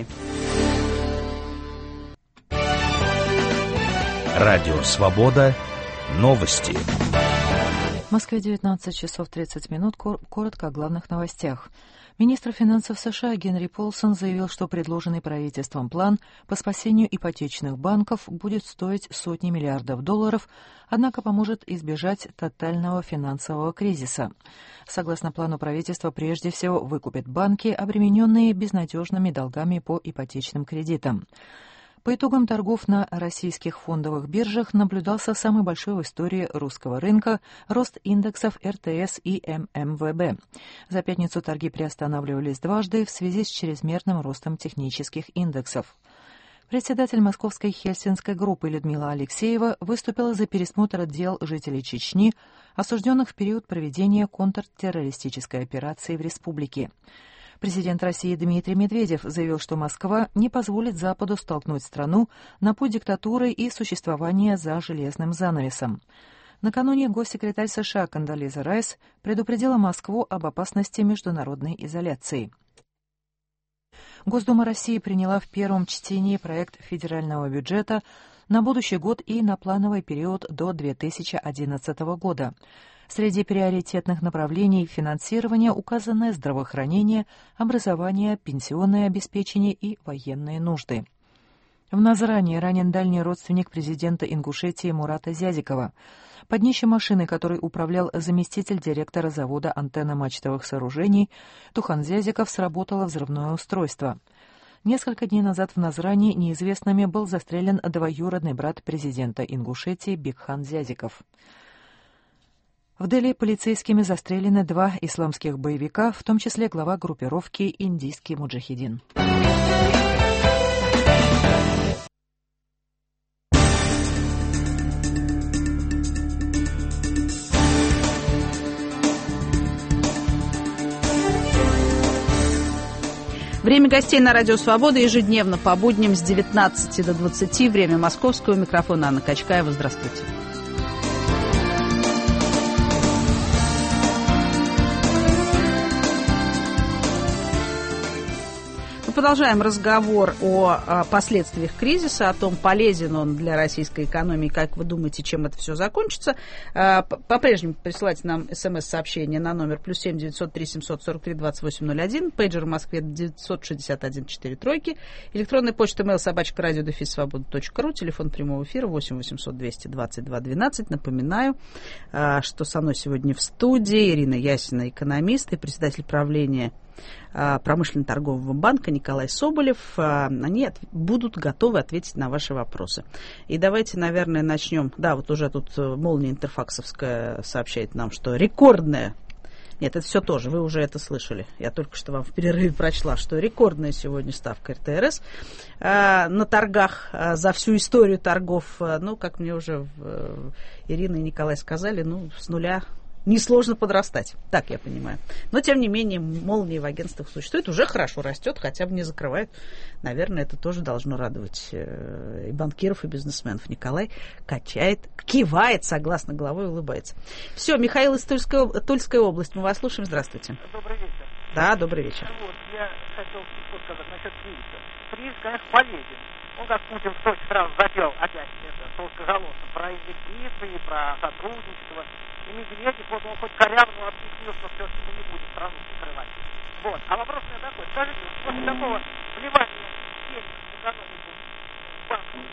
B: Радио «Свобода». Новости.
A: В Москве 19 часов 30 минут. Коротко о главных новостях. Министр финансов США Генри Полсон заявил, что предложенный правительством план по спасению ипотечных банков будет стоить сотни миллиардов долларов, однако поможет избежать тотального финансового кризиса. Согласно плану, правительство прежде всего выкупит банки, обремененные безнадежными долгами по ипотечным кредитам. По итогам торгов на российских фондовых биржах наблюдался самый большой в истории русского рынка рост индексов РТС и ММВБ. За пятницу торги приостанавливались дважды в связи с чрезмерным ростом технических индексов. Председатель московской хельсинской группы Людмила Алексеева выступила за пересмотр дел жителей Чечни, осужденных в период проведения контртеррористической операции в республике. Президент России Дмитрий Медведев заявил, что Москва не позволит Западу столкнуть страну на путь диктатуры и существования за железным занавесом. Накануне госсекретарь США Кондолиза Райс предупредила Москву об опасности международной изоляции. Госдума России приняла в первом чтении проект федерального бюджета на будущий год и на плановый период до 2011 года. Среди приоритетных направлений финансирования указаны здравоохранение, образование, пенсионное обеспечение и военные нужды. В Назрани ранен дальний родственник президента Ингушетии Мурата Зязикова. Под днищем машины, которой управлял заместитель директора завода антенно-мачтовых сооружений, Тухан Зязиков, сработало взрывное устройство. Несколько дней назад в Назрани неизвестными был застрелен двоюродный брат президента Ингушетии Бекхан Зязиков. В Дели полицейскими застрелены 2 исламских боевика, в том числе глава группировки «Индийский муджахидин».
F: Время гостей на Радио Свобода ежедневно по будням с 19 до 20. Время московского. Микрофона Анна Качкаева. Здравствуйте. Продолжаем разговор о последствиях кризиса, о том, полезен он для российской экономики, как вы думаете, чем это все закончится. По-прежнему присылайте нам смс-сообщение на номер +7 903 743 2801, пейджер в Москве 961 4 электронная почта mail@radio-свобода.ру, телефон прямого эфира 8 800 222 12. Напоминаю, что со мной сегодня в студии Ирина Ясина, экономист и председатель правления промышленно-торгового банка Николай Соболев. Они будут готовы ответить на ваши вопросы. И давайте, наверное, начнем. Да, вот уже тут молния интерфаксовская сообщает нам, что рекордная. Нет, это все тоже, вы уже это слышали. Я только что вам в перерыве прочла, что рекордная сегодня ставка РТРС на торгах за всю историю торгов. Ну, как мне уже Ирина и Николай сказали, с нуля несложно подрастать, так я понимаю. Но, тем не менее, молнии в агентствах существуют, уже хорошо растет, хотя бы не закрывают. Наверное, это тоже должно радовать и банкиров, и бизнесменов. Николай качает, кивает, согласно головой, улыбается. Все, Михаил из Тульской области, мы вас слушаем, здравствуйте.
K: Добрый вечер.
F: Да, добрый вечер.
K: Я хотел сказать насчет кризиса. Кризис, конечно, полезен. Он, как Путин столько сразу запел опять это толстоголосым про инвестиции, про сотрудничество. И Медведев, вот он хоть корявому объяснил, что все-таки мы не будем страну закрывать. Вот. А вопрос у меня такой. Скажите, после такого вливания денег в экономику банковую,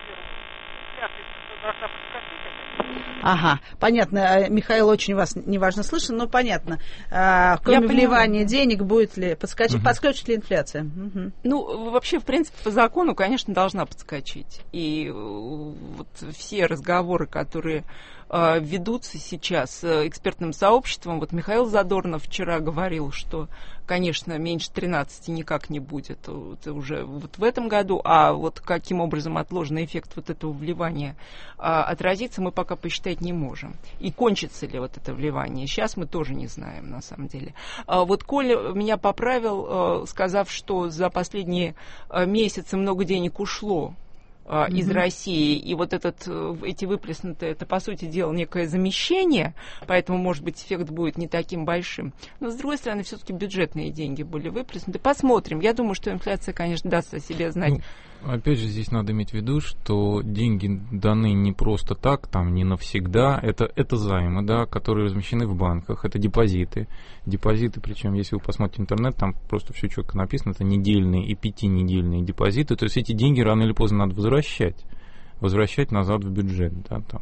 K: инфляция должна подскочить опять?
F: Ага, понятно. Михаил очень вас неважно слышен, но понятно. Кроме вливания денег, будет ли подскочит ли инфляция?
G: Ну, вообще, в принципе, по закону, конечно, должна подскочить. И вот все разговоры, которые ведутся сейчас экспертным сообществом. Вот Михаил Задорнов вчера говорил, что, конечно, меньше 13 никак не будет это уже вот в этом году, а вот каким образом отложенный эффект вот этого вливания отразится, мы пока посчитать не можем. И кончится ли вот это вливание, сейчас мы тоже не знаем, на самом деле. Вот Коля меня поправил, сказав, что за последние месяцы много денег ушло из России, и вот эти выплеснутые, это, по сути дела, некое замещение, поэтому, может быть, эффект будет не таким большим. Но, с другой стороны, все-таки бюджетные деньги были выплеснуты. Посмотрим. Я думаю, что инфляция, конечно, даст о себе знать.
H: Опять же, здесь надо иметь в виду, что деньги даны не просто так, там, не навсегда. Это займы, да, которые размещены в банках, это депозиты. Депозиты, причем, если вы посмотрите интернет, там просто все четко написано, это недельные и 5-недельные депозиты. То есть эти деньги рано или поздно надо возвращать назад в бюджет, да, там.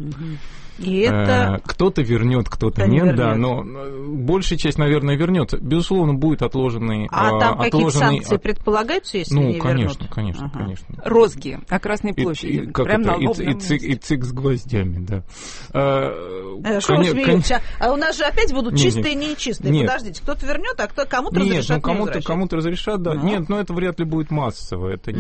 F: И это
H: кто-то вернет, кто-то нет, да, но большая часть, наверное, вернется. Безусловно, будет отложенный.
F: Там какие-то санкции предполагаются, если не вернут?
H: Конечно.
G: Розги на Красной площади.
H: И цик с гвоздями, да.
F: Что вы смеетесь? А у нас же опять будут чистые и нечистые. Подождите, кто-то вернет, а кому-то разрешат не возвращать.
H: Кому-то разрешат, да. Нет, но это вряд ли будет массово. Это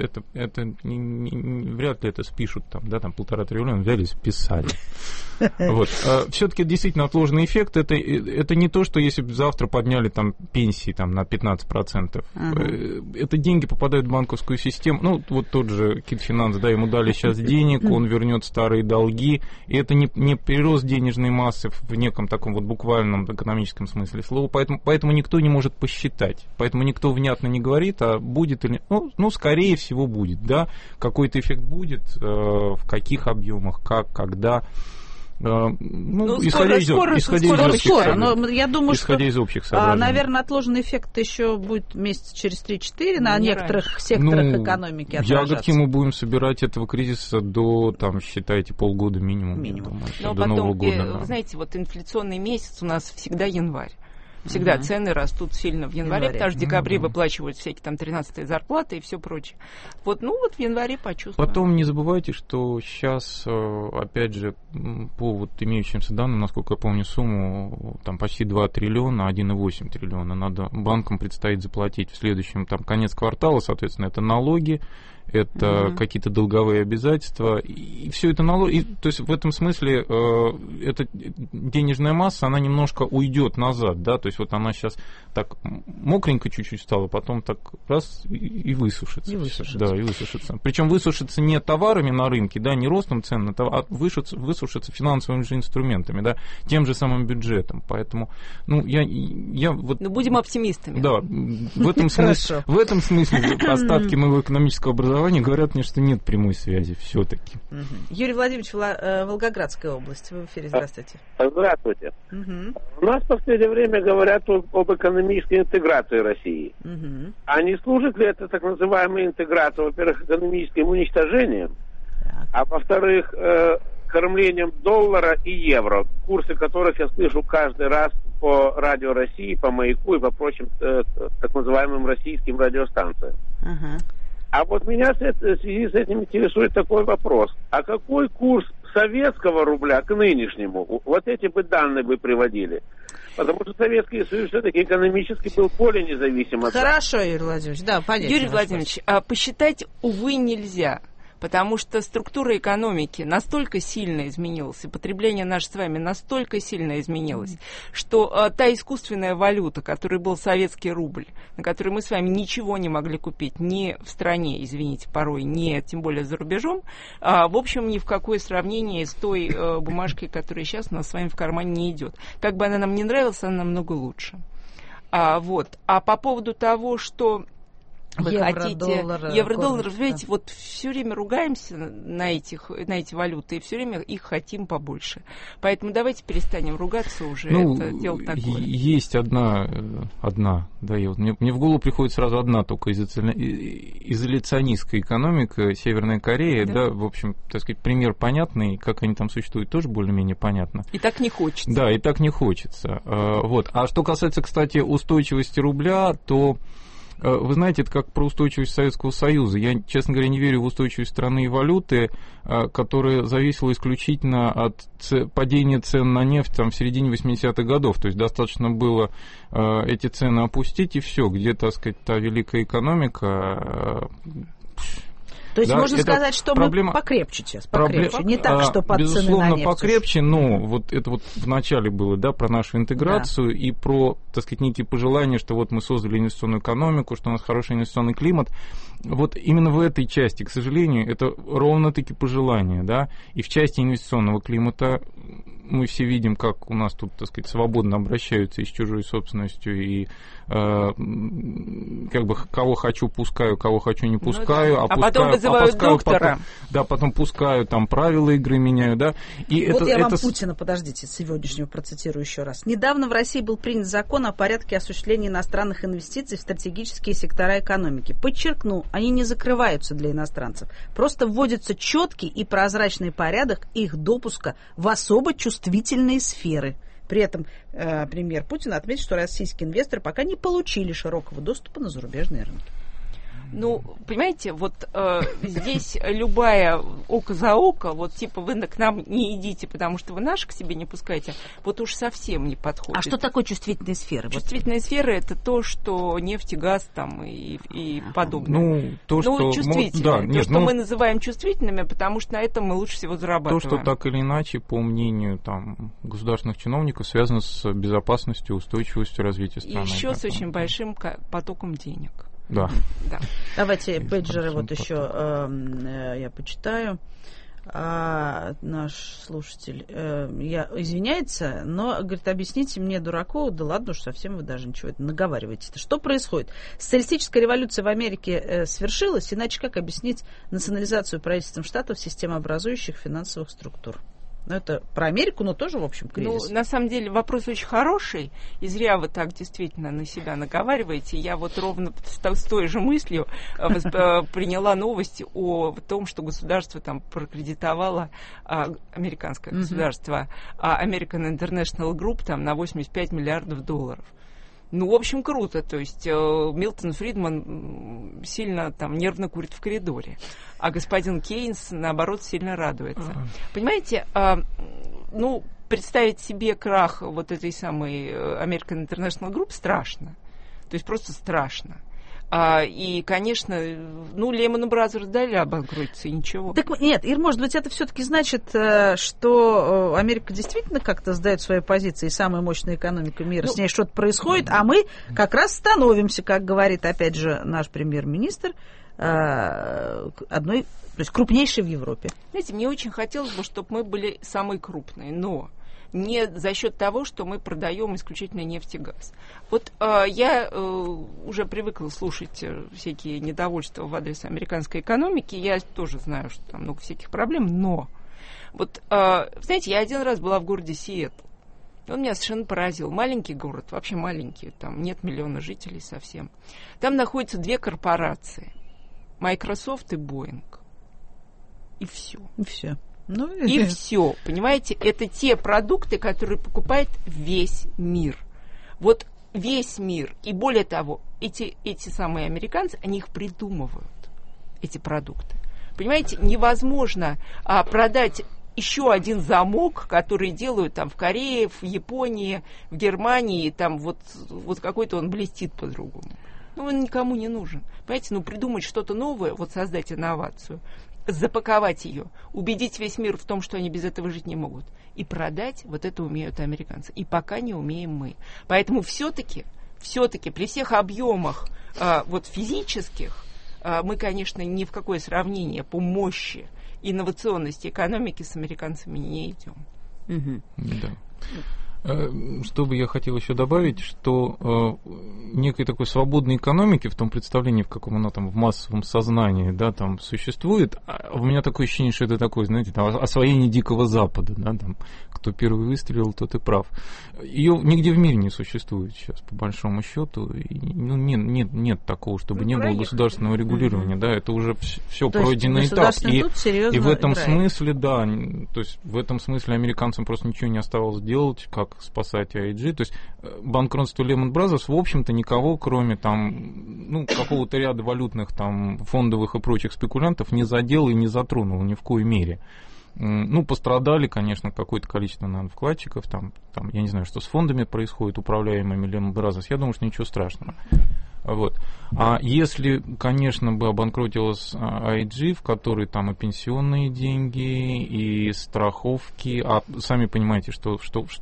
H: вряд ли это спишут, там, да, там 1,5 триллиона взяли, списали. Вот. Все-таки действительно отложенный эффект это не то, что если бы завтра подняли там пенсии там, на 15%. Это деньги попадают в банковскую систему. Ну, вот тот же Китфинанс, да, ему дали сейчас денег, он вернет старые долги. И это не прирост денежной массы в неком таком вот буквальном экономическом смысле слова. Поэтому никто не может посчитать. Поэтому никто внятно не говорит, а будет или... Ну, скорее всего, будет, да. Какой-то эффект будет, в каких объемах, как, когда... исходя из общих соображений.
F: Наверное, отложенный эффект еще будет месяца через 3-4 на некоторых секторах экономики отражаться.
H: Ягодки мы будем собирать этого кризиса до, там, считайте, полгода минимум. До Нового года.
G: Знаете, вот инфляционный месяц у нас всегда январь. Всегда цены растут сильно в январе, потому что в декабре выплачивают всякие там 13-е зарплаты и все прочее. Вот в январе почувствуем.
H: Потом не забывайте, что сейчас, опять же, по вот имеющимся данным, насколько я помню сумму, там почти 2 триллиона, 1,8 триллиона надо банкам предстоит заплатить в следующем, там, конец квартала, соответственно, это налоги, это какие-то долговые обязательства, и все это налоги. То есть в этом смысле эта денежная масса, она немножко уйдет назад, да, то есть вот она сейчас так мокренько чуть-чуть стала, потом так раз и высушится. Да, и высушится. Причем высушится не товарами на рынке, да, не ростом цен на товар, а высушится финансовыми же инструментами, да, тем же самым бюджетом. Поэтому, я вот...
G: будем оптимистами.
H: Да, в этом смысле остатки моего экономического образования говорят мне, что нет прямой связи все-таки.
F: Юрий Владимирович, Волгоградская область. Вы в эфире, здравствуйте.
L: Здравствуйте. У нас в последнее время говорят об экономической интеграции России. А не служит ли это так называемая интеграция, во-первых, экономическим уничтожением, а во-вторых, кормлением доллара и евро, курсы которых я слышу каждый раз по радио России, по Маяку и по прочим так называемым российским радиостанциям. А вот меня в связи с этим интересует такой вопрос. А какой курс советского рубля к нынешнему? Вот эти бы данные бы приводили. Потому что Советский Союз все-таки экономически был более независим от...
F: Хорошо, Юрий Владимирович, да, понятно.
G: Юрий Владимирович, посчитать, увы, нельзя. Потому что структура экономики настолько сильно изменилась, и потребление наше с вами настолько сильно изменилось, что та искусственная валюта, которой был советский рубль, на которой мы с вами ничего не могли купить ни в стране, извините, порой, ни тем более за рубежом, в общем, ни в какое сравнение с той бумажкой, которая сейчас у нас с вами в кармане не идет. Как бы она нам не нравилась, она намного лучше. А по поводу того, что... Вы хотите евро-доллар, знаете, вот все время ругаемся на эти валюты и все время их хотим побольше. Поэтому давайте перестанем ругаться уже. Это дело такое.
H: Есть одна, да, мне в голову приходит сразу одна только изоляционистская экономика, Северная Корея, да, в общем, так сказать, пример понятный, как они там существуют, тоже более-менее понятно.
G: И так не хочется.
H: Да, и так не хочется. А что касается, кстати, устойчивости рубля, то Вы знаете, это как про устойчивость Советского Союза. Я, честно говоря, не верю в устойчивость страны и валюты, которая зависела исключительно от падения цен на нефть там, в середине 80-х годов. То есть достаточно было эти цены опустить, и все, где, так сказать, та великая экономика...
F: То есть можно сказать, что мы покрепче сейчас, покрепче. Не так, что под цены на нефть.
H: Безусловно, покрепче, но вот это вот в начале было, да, про нашу интеграцию и про, так сказать, некие пожелания, что вот мы создали инвестиционную экономику, что у нас хороший инвестиционный климат. Вот именно в этой части, к сожалению, это ровно-таки пожелания, да, и в части инвестиционного климата мы все видим, как у нас тут, так сказать, свободно обращаются и с чужой собственностью, и как бы кого хочу пускаю, кого хочу не пускаю,
G: а потом вызывают доктора.
H: Потом пускаю, там правила игры меняю, да. И
F: вот я вам Путина, подождите, сегодняшнего процитирую еще раз. Недавно в России был принят закон о порядке осуществления иностранных инвестиций в стратегические сектора экономики. Подчеркну, они не закрываются для иностранцев. Просто вводится четкий и прозрачный порядок их допуска в особо чувствительные сферы. При этом премьер Путин отметил, что российские инвесторы пока не получили широкого доступа на зарубежные рынки.
G: Ну, понимаете, вот здесь любая око за око, вот типа вы к нам не идите, потому что вы наших к себе не пускаете, вот уж совсем не подходит.
F: А что такое чувствительные сферы?
G: Чувствительные сферы — это то, что нефть и газ там и подобное.
H: Ну, то, что...
G: чувствительное. Да, что мы называем чувствительными, потому что на этом мы лучше всего зарабатываем.
H: То, что так или иначе, по мнению там, государственных чиновников, связано с безопасностью, устойчивостью развития страны.
G: И еще с очень большим потоком денег.
H: Да.
F: Давайте пейджеры вот еще я почитаю. Наш слушатель извиняется, но говорит: объясните мне, дураку, да ладно уж, совсем вы даже ничего это наговариваете. Что происходит? Социалистическая революция в Америке свершилась, иначе как объяснить национализацию правительством штатов системообразующих финансовых структур? Ну, это про Америку, но тоже, в общем, кризис.
G: Ну, на самом деле, вопрос очень хороший, и зря вы так действительно на себя наговариваете. Я вот ровно с той же мыслью приняла новость о том, что государство там прокредитовало, американское государство, American International Group там на $85 миллиардов. Ну, в общем, круто. То есть Милтон Фридман сильно там нервно курит в коридоре, а господин Кейнс, наоборот, сильно радуется. Понимаете, ну, представить себе крах вот этой самой American International Group страшно. То есть просто страшно. И, конечно, ну, Lehman Brothers дали обанкротиться, и ничего.
F: Так нет, Ир, может быть, это все-таки значит, что Америка действительно как-то сдает свои позиции, самая мощная экономика мира, с ней что-то происходит, а мы как раз становимся, как говорит, опять же, наш премьер-министр, одной, то есть крупнейшей в Европе.
G: Знаете, мне очень хотелось бы, чтобы мы были самые крупные, но не за счет того, что мы продаем исключительно нефть и газ. Вот я уже привыкла слушать всякие недовольства в адрес американской экономики. Я тоже знаю, что там много всяких проблем, но вот, знаете, я один раз была в городе Сиэтл. Он меня совершенно поразил. Маленький город, вообще маленький, там нет миллиона жителей совсем. Там находятся две корпорации: Microsoft и Boeing. И все.
F: И все.
G: И все, понимаете, это те продукты, которые покупает весь мир. Вот весь мир. И более того, эти самые американцы, они их придумывают, эти продукты. Понимаете, невозможно продать еще один замок, который делают там в Корее, в Японии, в Германии, там вот какой-то он блестит по-другому. Ну, он никому не нужен. Понимаете, ну, придумать что-то новое, вот создать инновацию, запаковать ее, убедить весь мир в том, что они без этого жить не могут, и продать, вот это умеют американцы. И пока не умеем мы. Поэтому все-таки при всех объемах вот физических мы, конечно, ни в какое сравнение по мощи инновационности экономики с американцами не идем.
H: Да. Что бы я хотел еще добавить, что некой такой свободной экономики в том представлении, в каком она там в массовом сознании, да, там существует, у меня такое ощущение, что это такое, знаете, там, освоение Дикого Запада, да, там, кто первый выстрелил, тот и прав. Ее нигде в мире не существует сейчас, по большому счету, и, ну, нет такого, чтобы не было государственного регулирования, да, это уже все пройденный этап, и в этом смысле, да, то есть в этом смысле американцам просто ничего не оставалось делать, как как спасать IAG. То есть банкротство Lehman Brothers, в общем-то, никого, кроме там, какого-то ряда валютных там фондовых и прочих спекулянтов, не задел и не затронул ни в коей мере. Пострадали, конечно, какое-то количество, наверное, вкладчиков, там, я не знаю, что с фондами происходит, управляемыми Lehman Brothers, я думаю, что ничего страшного. Вот. А если, конечно, бы обанкротилась IAG, в которой там и пенсионные деньги, и страховки, а сами понимаете, что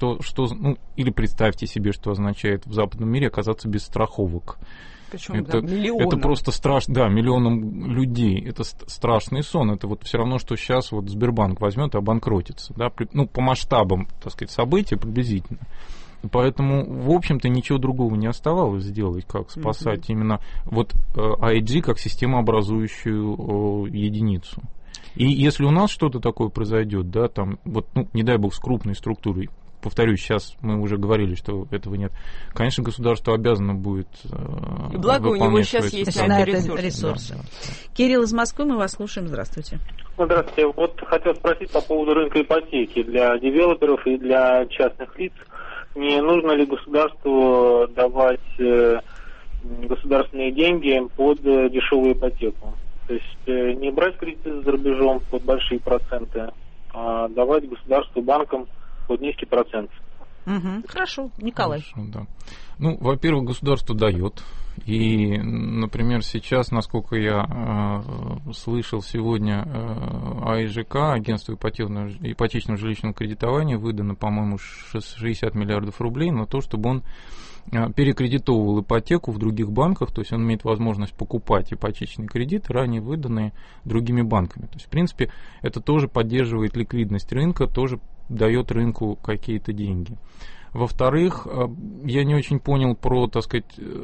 H: или представьте себе, что означает в западном мире оказаться без страховок.
G: Причем, миллионам. Это
H: просто страшно, миллионам людей. Это страшный сон. Это вот все равно, что сейчас вот Сбербанк возьмет и обанкротится. Да, по масштабам, так сказать, событий приблизительно. Поэтому, в общем-то, ничего другого не оставалось сделать, как спасать именно вот IAG как системообразующую единицу. И если у нас что-то такое произойдет, да, там, вот, не дай бог, с крупной структурой, повторюсь, сейчас мы уже говорили, что этого нет. Конечно, государство обязано будет
G: и благо у него сейчас есть на это ресурсы.
F: Да. Кирилл из Москвы, мы вас слушаем. Здравствуйте.
M: Здравствуйте. Вот хотел спросить по поводу рынка ипотеки для девелоперов и для частных лиц. Не нужно ли государству давать государственные деньги под дешевую ипотеку? То есть не брать кредиты за рубежом под большие проценты, а давать государству, банкам под низкий процент.
F: Хорошо, Николай.
H: Хорошо, да. Во-первых, государство дает. И, например, сейчас, насколько я слышал сегодня, АИЖК, агентство ипотечного жилищного кредитования, выдано, по-моему, 60 миллиардов рублей на то, чтобы он перекредитовывал ипотеку в других банках, то есть он имеет возможность покупать ипотечные кредиты, ранее выданные другими банками. То есть, в принципе, это тоже поддерживает ликвидность рынка, тоже дает рынку какие-то деньги. Во-вторых, я не очень понял про, так сказать,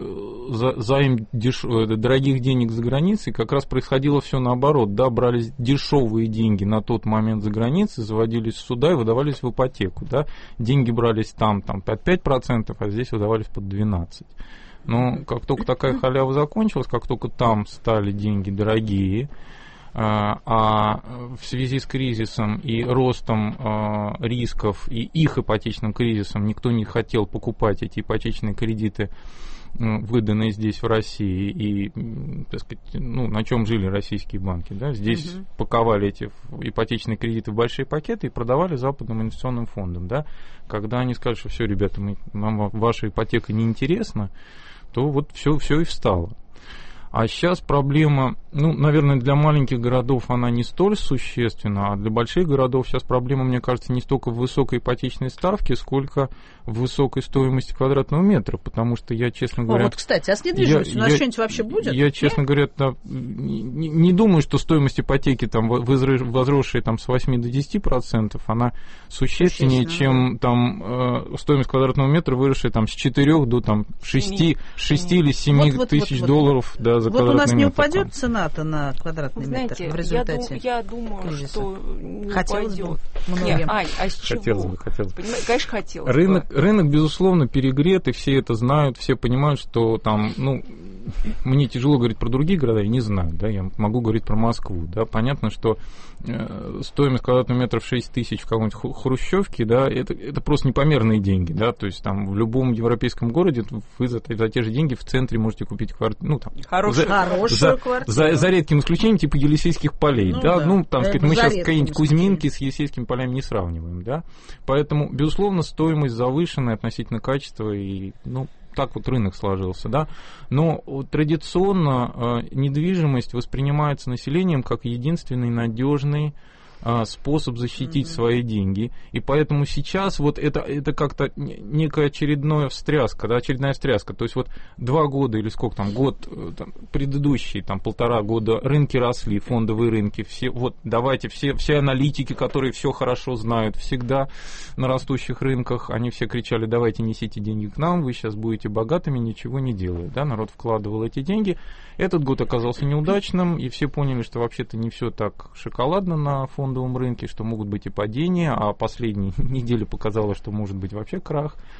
H: займ дорогих денег за границей. Как раз происходило все наоборот. Да, брались дешевые деньги на тот момент за границей, заводились в суда и выдавались в ипотеку. Да. Деньги брались там под 5%, а здесь выдавались под 12%. Но как только такая халява закончилась, как только там стали деньги дорогие, а в связи с кризисом и ростом рисков и их ипотечным кризисом никто не хотел покупать эти ипотечные кредиты, выданные здесь в России, и, так сказать, на чем жили российские банки. Да? Здесь паковали эти ипотечные кредиты в большие пакеты и продавали западным инвестиционным фондам. Да? Когда они сказали, что все, ребята, нам ваша ипотека не интересна, то вот все и встало. А сейчас проблема, наверное, для маленьких городов она не столь существенна, а для больших городов сейчас проблема, мне кажется, не столько в высокой ипотечной ставке, сколько в высокой стоимости квадратного метра, потому что я, честно говоря...
F: Вот, кстати, а с недвижимостью у нас что-нибудь вообще будет?
H: Я, честно говоря, не думаю, что стоимость ипотеки, там, возросшая там, с 8 до 10%, она существеннее, чем там, стоимость квадратного метра, выросшая там, с 4 до там, 6 или 7 тысяч долларов, да, за квадратный метр.
F: Вот у нас не упадет цена-то на квадратный метр в результате
G: я думаю,
F: кризиса?
G: Что не
F: хотелось
G: упадет.
F: Бы.
G: Нет, Ань, а с чего?
H: Хотелось бы.
G: Конечно, хотелось бы.
H: Рынок, безусловно, перегрет, и все это знают, все понимают, что там, мне тяжело говорить про другие города, я не знаю, да, я могу говорить про Москву, да, понятно, что стоимость квадратного метра в 6 тысяч в какой-нибудь хрущевке, да, это просто непомерные деньги, да, то есть там в любом европейском городе вы за те же деньги в центре можете купить квартиру,
F: хорошую квартиру.
H: За редким исключением, типа Елисейских полей, там, сказать, мы сейчас какие-нибудь Кузьминки с Елисейскими полями не сравниваем, да, поэтому, безусловно, стоимость завышенная относительно качества, и, так вот рынок сложился, да, но традиционно недвижимость воспринимается населением как единственный надежный способ защитить свои деньги, и поэтому сейчас вот это как-то некая очередная встряска, то есть вот 2 года или сколько там, год там, предыдущий, там 1,5 года рынки росли, фондовые рынки, все аналитики, которые все хорошо знают, всегда на растущих рынках, они все кричали, давайте несите деньги к нам, вы сейчас будете богатыми, ничего не делая, да, народ вкладывал эти деньги. Этот год оказался неудачным, и все поняли, что вообще-то не все так шоколадно на фондовом рынке, что могут быть и падения, а последняя неделя показала, что может быть вообще крах.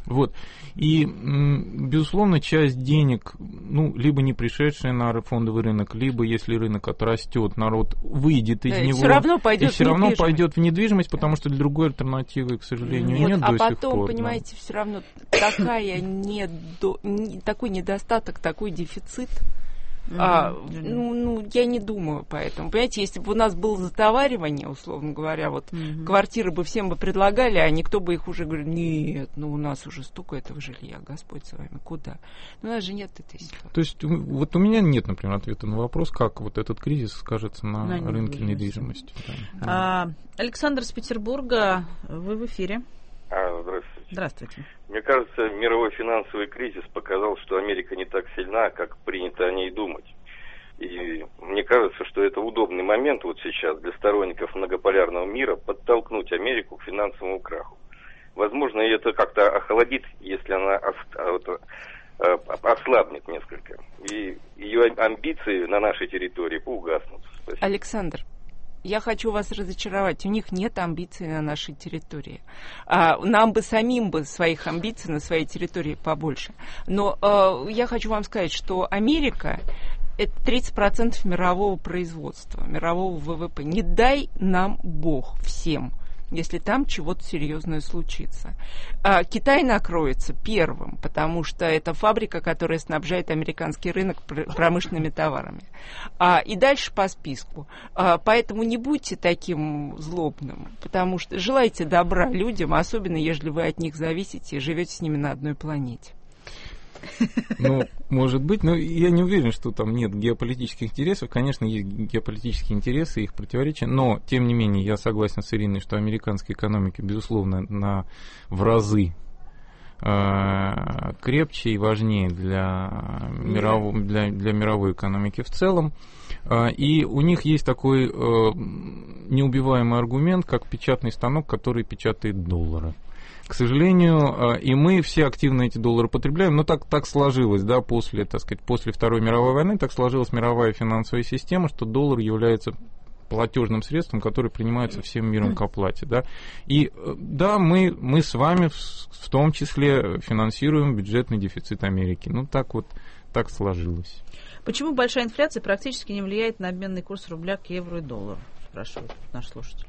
H: Вот. И, безусловно, часть денег, либо не пришедшая на фондовый рынок, либо, если рынок отрастет, народ выйдет из него.
G: Все равно пойдет
H: и все равно пойдет в недвижимость, потому что другой альтернативы, к сожалению, нет до сих пор. А потом,
G: понимаете, все равно такой недостаток, такой дефицит. Я не думаю поэтому. Понимаете, если бы у нас было затоваривание, условно говоря, квартиры бы всем бы предлагали, а никто бы их уже говорил, нет, у нас уже столько этого жилья, Господь с вами, куда? У нас же нет этой ситуации.
H: То есть вот у меня нет, например, ответа на вопрос, как вот этот кризис скажется на рынке недвижимости.
F: Да. Александр из Петербурга, вы в эфире.
N: Здравствуйте.
F: Здравствуйте.
N: Мне кажется, мировой финансовый кризис показал, что Америка не так сильна, как принято о ней думать. И мне кажется, что это удобный момент вот сейчас для сторонников многополярного мира подтолкнуть Америку к финансовому краху. Возможно, это как-то охладит, если она ослабнет несколько. И ее амбиции на нашей территории угаснут. Спасибо.
G: Александр, я хочу вас разочаровать. У них нет амбиций на нашей территории. Нам бы самим своих амбиций на своей территории побольше. Но я хочу вам сказать, что Америка – это 30% мирового производства, мирового ВВП. Не дай нам Бог всем, если там чего-то серьезное случится. Китай накроется первым, потому что это фабрика, которая снабжает американский рынок промышленными товарами. И дальше по списку. Поэтому не будьте таким злобным, потому что желайте добра людям, особенно если вы от них зависите и живете с ними на одной планете.
H: Может быть, но я не уверен, что там нет геополитических интересов. Конечно, есть геополитические интересы, их противоречия, но, тем не менее, я согласен с Ириной, что американская экономика, безусловно, в разы крепче и важнее для мировой экономики в целом. И у них есть такой неубиваемый аргумент, как печатный станок, который печатает доллары. К сожалению, и мы все активно эти доллары потребляем, но так сложилось, да, после Второй мировой войны, так сложилась мировая финансовая система, что доллар является платежным средством, которое принимается всем миром к оплате, да. И да, мы с вами в том числе финансируем бюджетный дефицит Америки. Так сложилось.
F: Почему большая инфляция практически не влияет на обменный курс рубля к евро и доллару, спрашивает наш слушатель.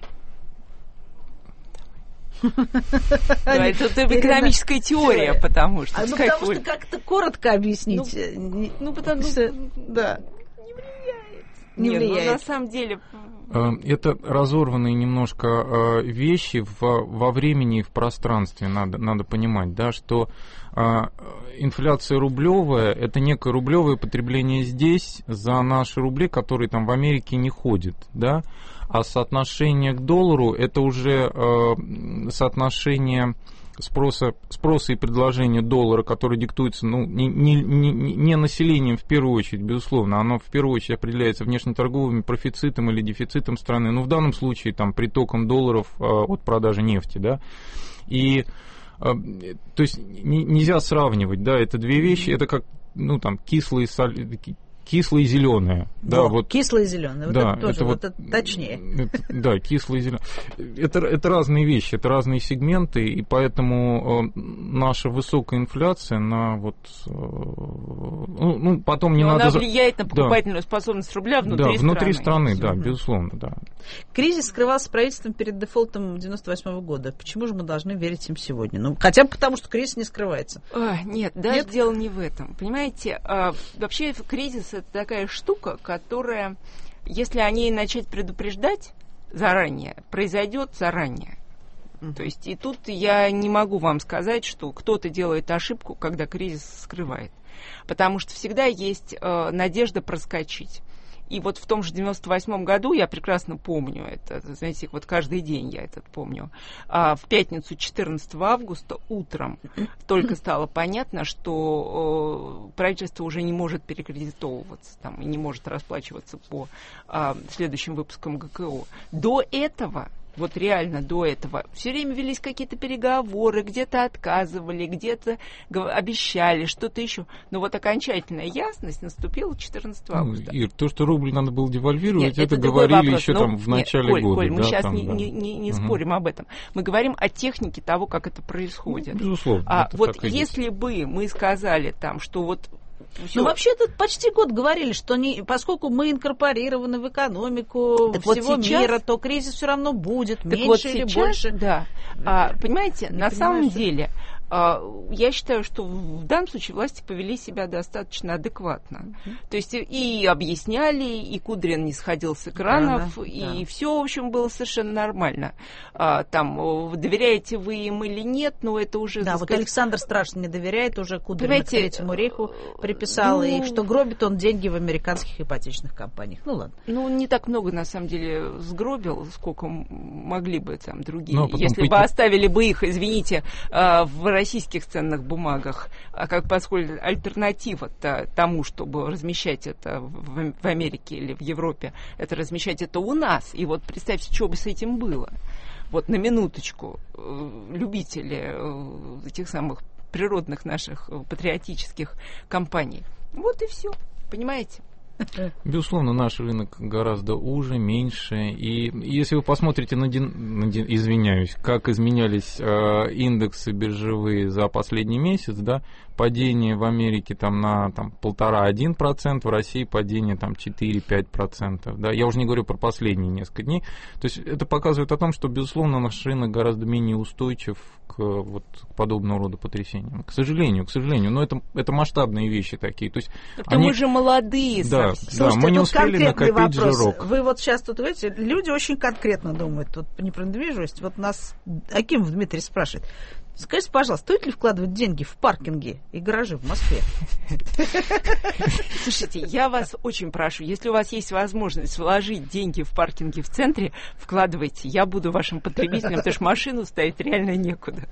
G: Да, это экономическая теория, потому что...
F: Потому что как-то коротко объяснить.
G: Потому что... Да. Не влияет. На самом деле...
H: Это разорванные немножко вещи во времени и в пространстве, надо понимать, да, что инфляция рублевая, это некое рублевое потребление здесь за наши рубли, которые там в Америке не ходят, да, а соотношение к доллару это уже соотношение спроса и предложения доллара, которое диктуется не населением в первую очередь, безусловно, оно в первую очередь определяется внешнеторговым профицитом или дефицитом страны, в данном случае там притоком долларов от продажи нефти, да, и то есть нельзя сравнивать, да, это две вещи, это как, кислые и зеленые. Да,
F: кислые и зеленые,
H: да,
F: это точнее.
H: Да, кислые и зеленые. Это разные вещи, это разные сегменты, и поэтому наша высокая инфляция, потом не надо...
G: Она влияет на покупательную способность рубля внутри страны.
H: Да, безусловно, да.
F: Кризис скрывался правительством перед дефолтом 98 года. Почему же мы должны верить им сегодня? Хотя бы потому, что кризис не скрывается.
G: Нет, даже дело не в этом. Понимаете, вообще кризис — это такая штука, которая, если о ней начать предупреждать заранее, произойдет заранее. То есть и тут я не могу вам сказать, что кто-то делает ошибку, когда кризис скрывает. Потому что всегда есть надежда проскочить. И в том же 98 году, я прекрасно помню это, знаете, каждый день я это помню, в пятницу 14 августа утром только стало понятно, что правительство уже не может перекредитовываться и не может расплачиваться по следующим выпускам ГКО. До этого вот реально до этого, все время велись какие-то переговоры, где-то отказывали, где-то обещали, что-то еще. Но вот окончательная ясность наступила 14 августа.
H: Ир, то, что рубль надо было девальвировать,
G: Нет,
H: это говорили еще там в начале года.
G: Коль, мы
H: да,
G: сейчас
H: там,
G: не спорим об этом. Мы говорим о технике того, как это происходит.
H: Безусловно.
G: Вот если бы мы сказали там, что вот
F: всё. Ну, вообще-то почти год говорили, что поскольку мы инкорпорированы в экономику так всего вот сейчас, мира, то кризис все равно будет, меньше вот сейчас, или больше.
G: Да. Понимаете, на самом деле, я считаю, что в данном случае власти повели себя достаточно адекватно. То есть и объясняли, и Кудрин не сходил с экранов, и все, в общем, было совершенно нормально. Там, доверяете вы им или нет, но это уже...
F: Да, вот Александр страшно не доверяет, уже Кудрин к Третьему рейху приписал, и что гробит он деньги в американских ипотечных компаниях. Ну, ладно.
G: Ну, не так много, на самом деле, сгробил, сколько могли бы там другие. Если бы оставили бы их, извините, в российских ценных бумагах, поскольку альтернатива тому, чтобы размещать это в Америке или в Европе, это размещать это у нас. И вот представьте, что бы с этим было. Вот на минуточку, любители этих самых природных наших патриотических компаний. Вот и все. Понимаете?
H: Безусловно, наш рынок гораздо уже, меньше. И если вы посмотрите извиняюсь, как изменялись индексы биржевые за последний месяц, да, падение в Америке там на 1,5-1%, в России падение там 4-5%. Да? Я уже не говорю про последние несколько дней. То есть это показывает о том, что, безусловно, наш рынок гораздо менее устойчив к подобного рода потрясениям. К сожалению, но это масштабные вещи такие. То есть
G: мы же молодые.
H: Да,
F: слушайте,
H: мы не успели накопить
F: вопрос.
H: жирок.
F: Вы вот сейчас тут говорите, люди очень конкретно думают тут не про недвижимость. Вот нас Акимов Дмитрий спрашивает. Скажите, пожалуйста, стоит ли вкладывать деньги в паркинги и гаражи в Москве?
G: Слушайте, я вас очень прошу, если у вас есть возможность вложить деньги в паркинги в центре, вкладывайте. Я буду вашим потребителем, потому что машину ставить реально некуда.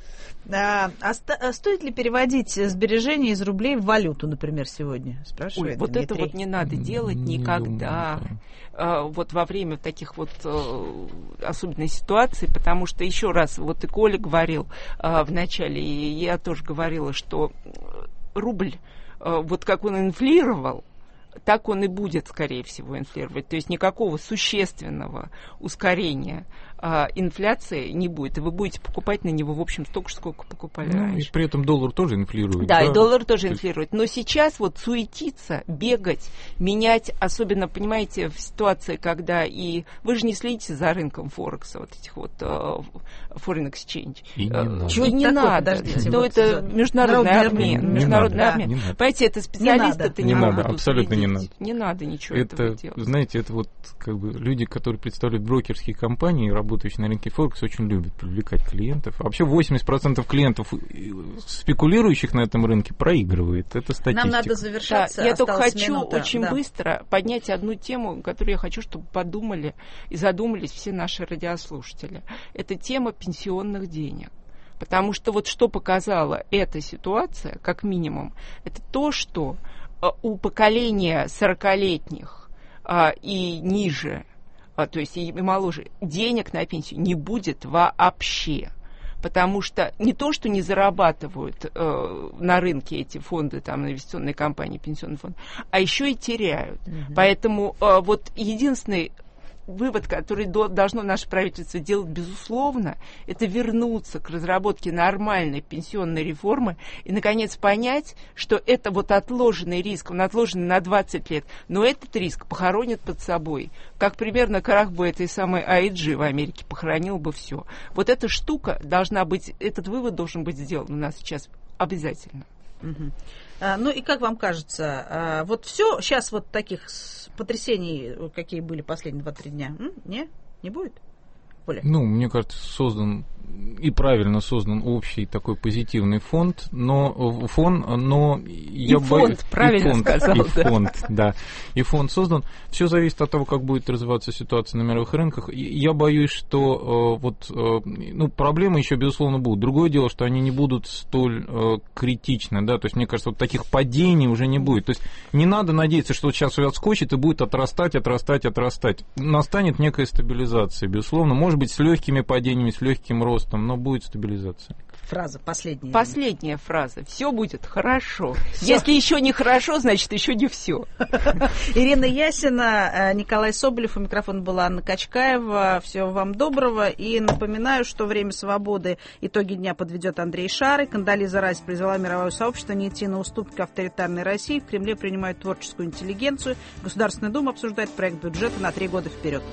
F: Стоит ли переводить сбережения из рублей в валюту, например, сегодня? Спрашивает
G: вот
F: Дмитрий.
G: это вот не надо делать никогда. Вот во время таких вот особенной ситуации, потому что, еще раз, вот и Коля говорил в начале, и я тоже говорила, что рубль, вот как он инфлировал, так он и будет, скорее всего, инфлировать. То есть никакого существенного ускорения инфляции не будет. И вы будете покупать на него, в общем, столько, сколько покупали раньше.
H: И при этом доллар тоже инфлирует.
G: Да, и доллар тоже инфлирует. Но сейчас вот суетиться, бегать, менять, особенно, понимаете, в ситуации, когда и... Вы же не следите за рынком Форекса, вот этих вот foreign exchange.
F: Чего не надо?
G: Но это международный обмен. Международный обмен. Понимаете, это специалисты-то не могут.
H: Абсолютно не надо.
G: Не надо ничего этого делать.
H: Знаете, это вот как бы люди, которые представляют брокерские компании, работающие на рынке Форекс, очень любят привлекать клиентов. А вообще 80% клиентов, спекулирующих на этом рынке, проигрывает. Это статистика.
F: Нам надо завершаться.
G: Да, я только хочу очень быстро поднять одну тему, которую я хочу, чтобы подумали и задумались все наши радиослушатели. Это тема пенсионных денег. Потому что вот что показала эта ситуация, как минимум, это то, что у поколения 40-летних и ниже, то есть и моложе, денег на пенсию не будет вообще. Потому что не то, что не зарабатывают на рынке эти фонды, там, инвестиционные компании, пенсионные фонды, а еще и теряют. Поэтому вот единственный вывод, который должно наше правительство делать, безусловно, это вернуться к разработке нормальной пенсионной реформы и, наконец, понять, что это вот отложенный риск, он отложенный на 20 лет, но этот риск похоронит под собой, как примерно крах бы этой самой AIG в Америке похоронил бы все. Вот эта штука должна быть, этот вывод должен быть сделан у нас сейчас обязательно.
F: Ну и как вам кажется, вот все, сейчас вот таких потрясений, какие были последние 2-3 дня, не будет? Оля?
H: Ну, мне кажется, создан и правильно создан общий такой позитивный фонд, но я боюсь... И фонд создан. Все зависит от того, как будет развиваться ситуация на мировых рынках. Я боюсь, что проблемы еще, безусловно, будут. Другое дело, что они не будут столь критичны, да, то есть, мне кажется, вот таких падений уже не будет. То есть, не надо надеяться, что вот сейчас отскочит и будет отрастать. Настанет некая стабилизация, безусловно, может быть, с легкими падениями, с легким ростом, но будет стабилизация.
F: Фраза последняя.
G: Последняя фраза. Все будет хорошо. Всё. Если еще не хорошо, значит, еще не все.
F: Ирина Ясина, Николай Соболев, у микрофона была Анна Качкаева. Всего вам доброго. И напоминаю, что «Время свободы» итоги дня подведет Андрей Шарый. Кондолиза Райс призвала мировое сообщество не идти на уступки авторитарной России. В Кремле принимают творческую интеллигенцию. Государственная Дума обсуждает проект бюджета на 3 года вперед.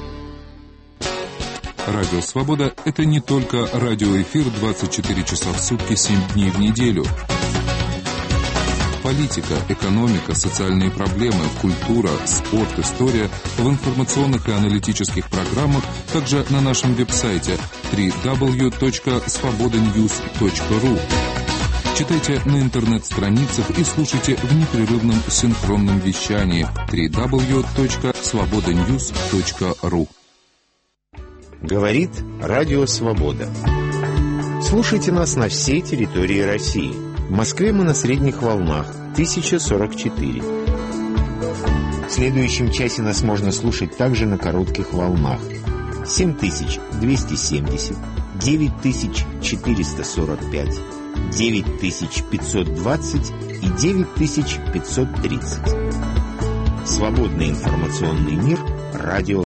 O: Радио «Свобода» — это не только радиоэфир 24 часа в сутки, 7 дней в неделю. Политика, экономика, социальные проблемы, культура, спорт, история в информационных и аналитических программах, также на нашем веб-сайте www.svobodanews.ru. Читайте на интернет-страницах и слушайте в непрерывном синхронном вещании www.svobodanews.ru.
C: Говорит Радио Свобода. Слушайте нас на всей территории России. В Москве мы на средних волнах 1044. В следующем часе нас можно слушать также на коротких волнах 7270, 9445, 9520 и 9530. Свободный информационный мир. Радио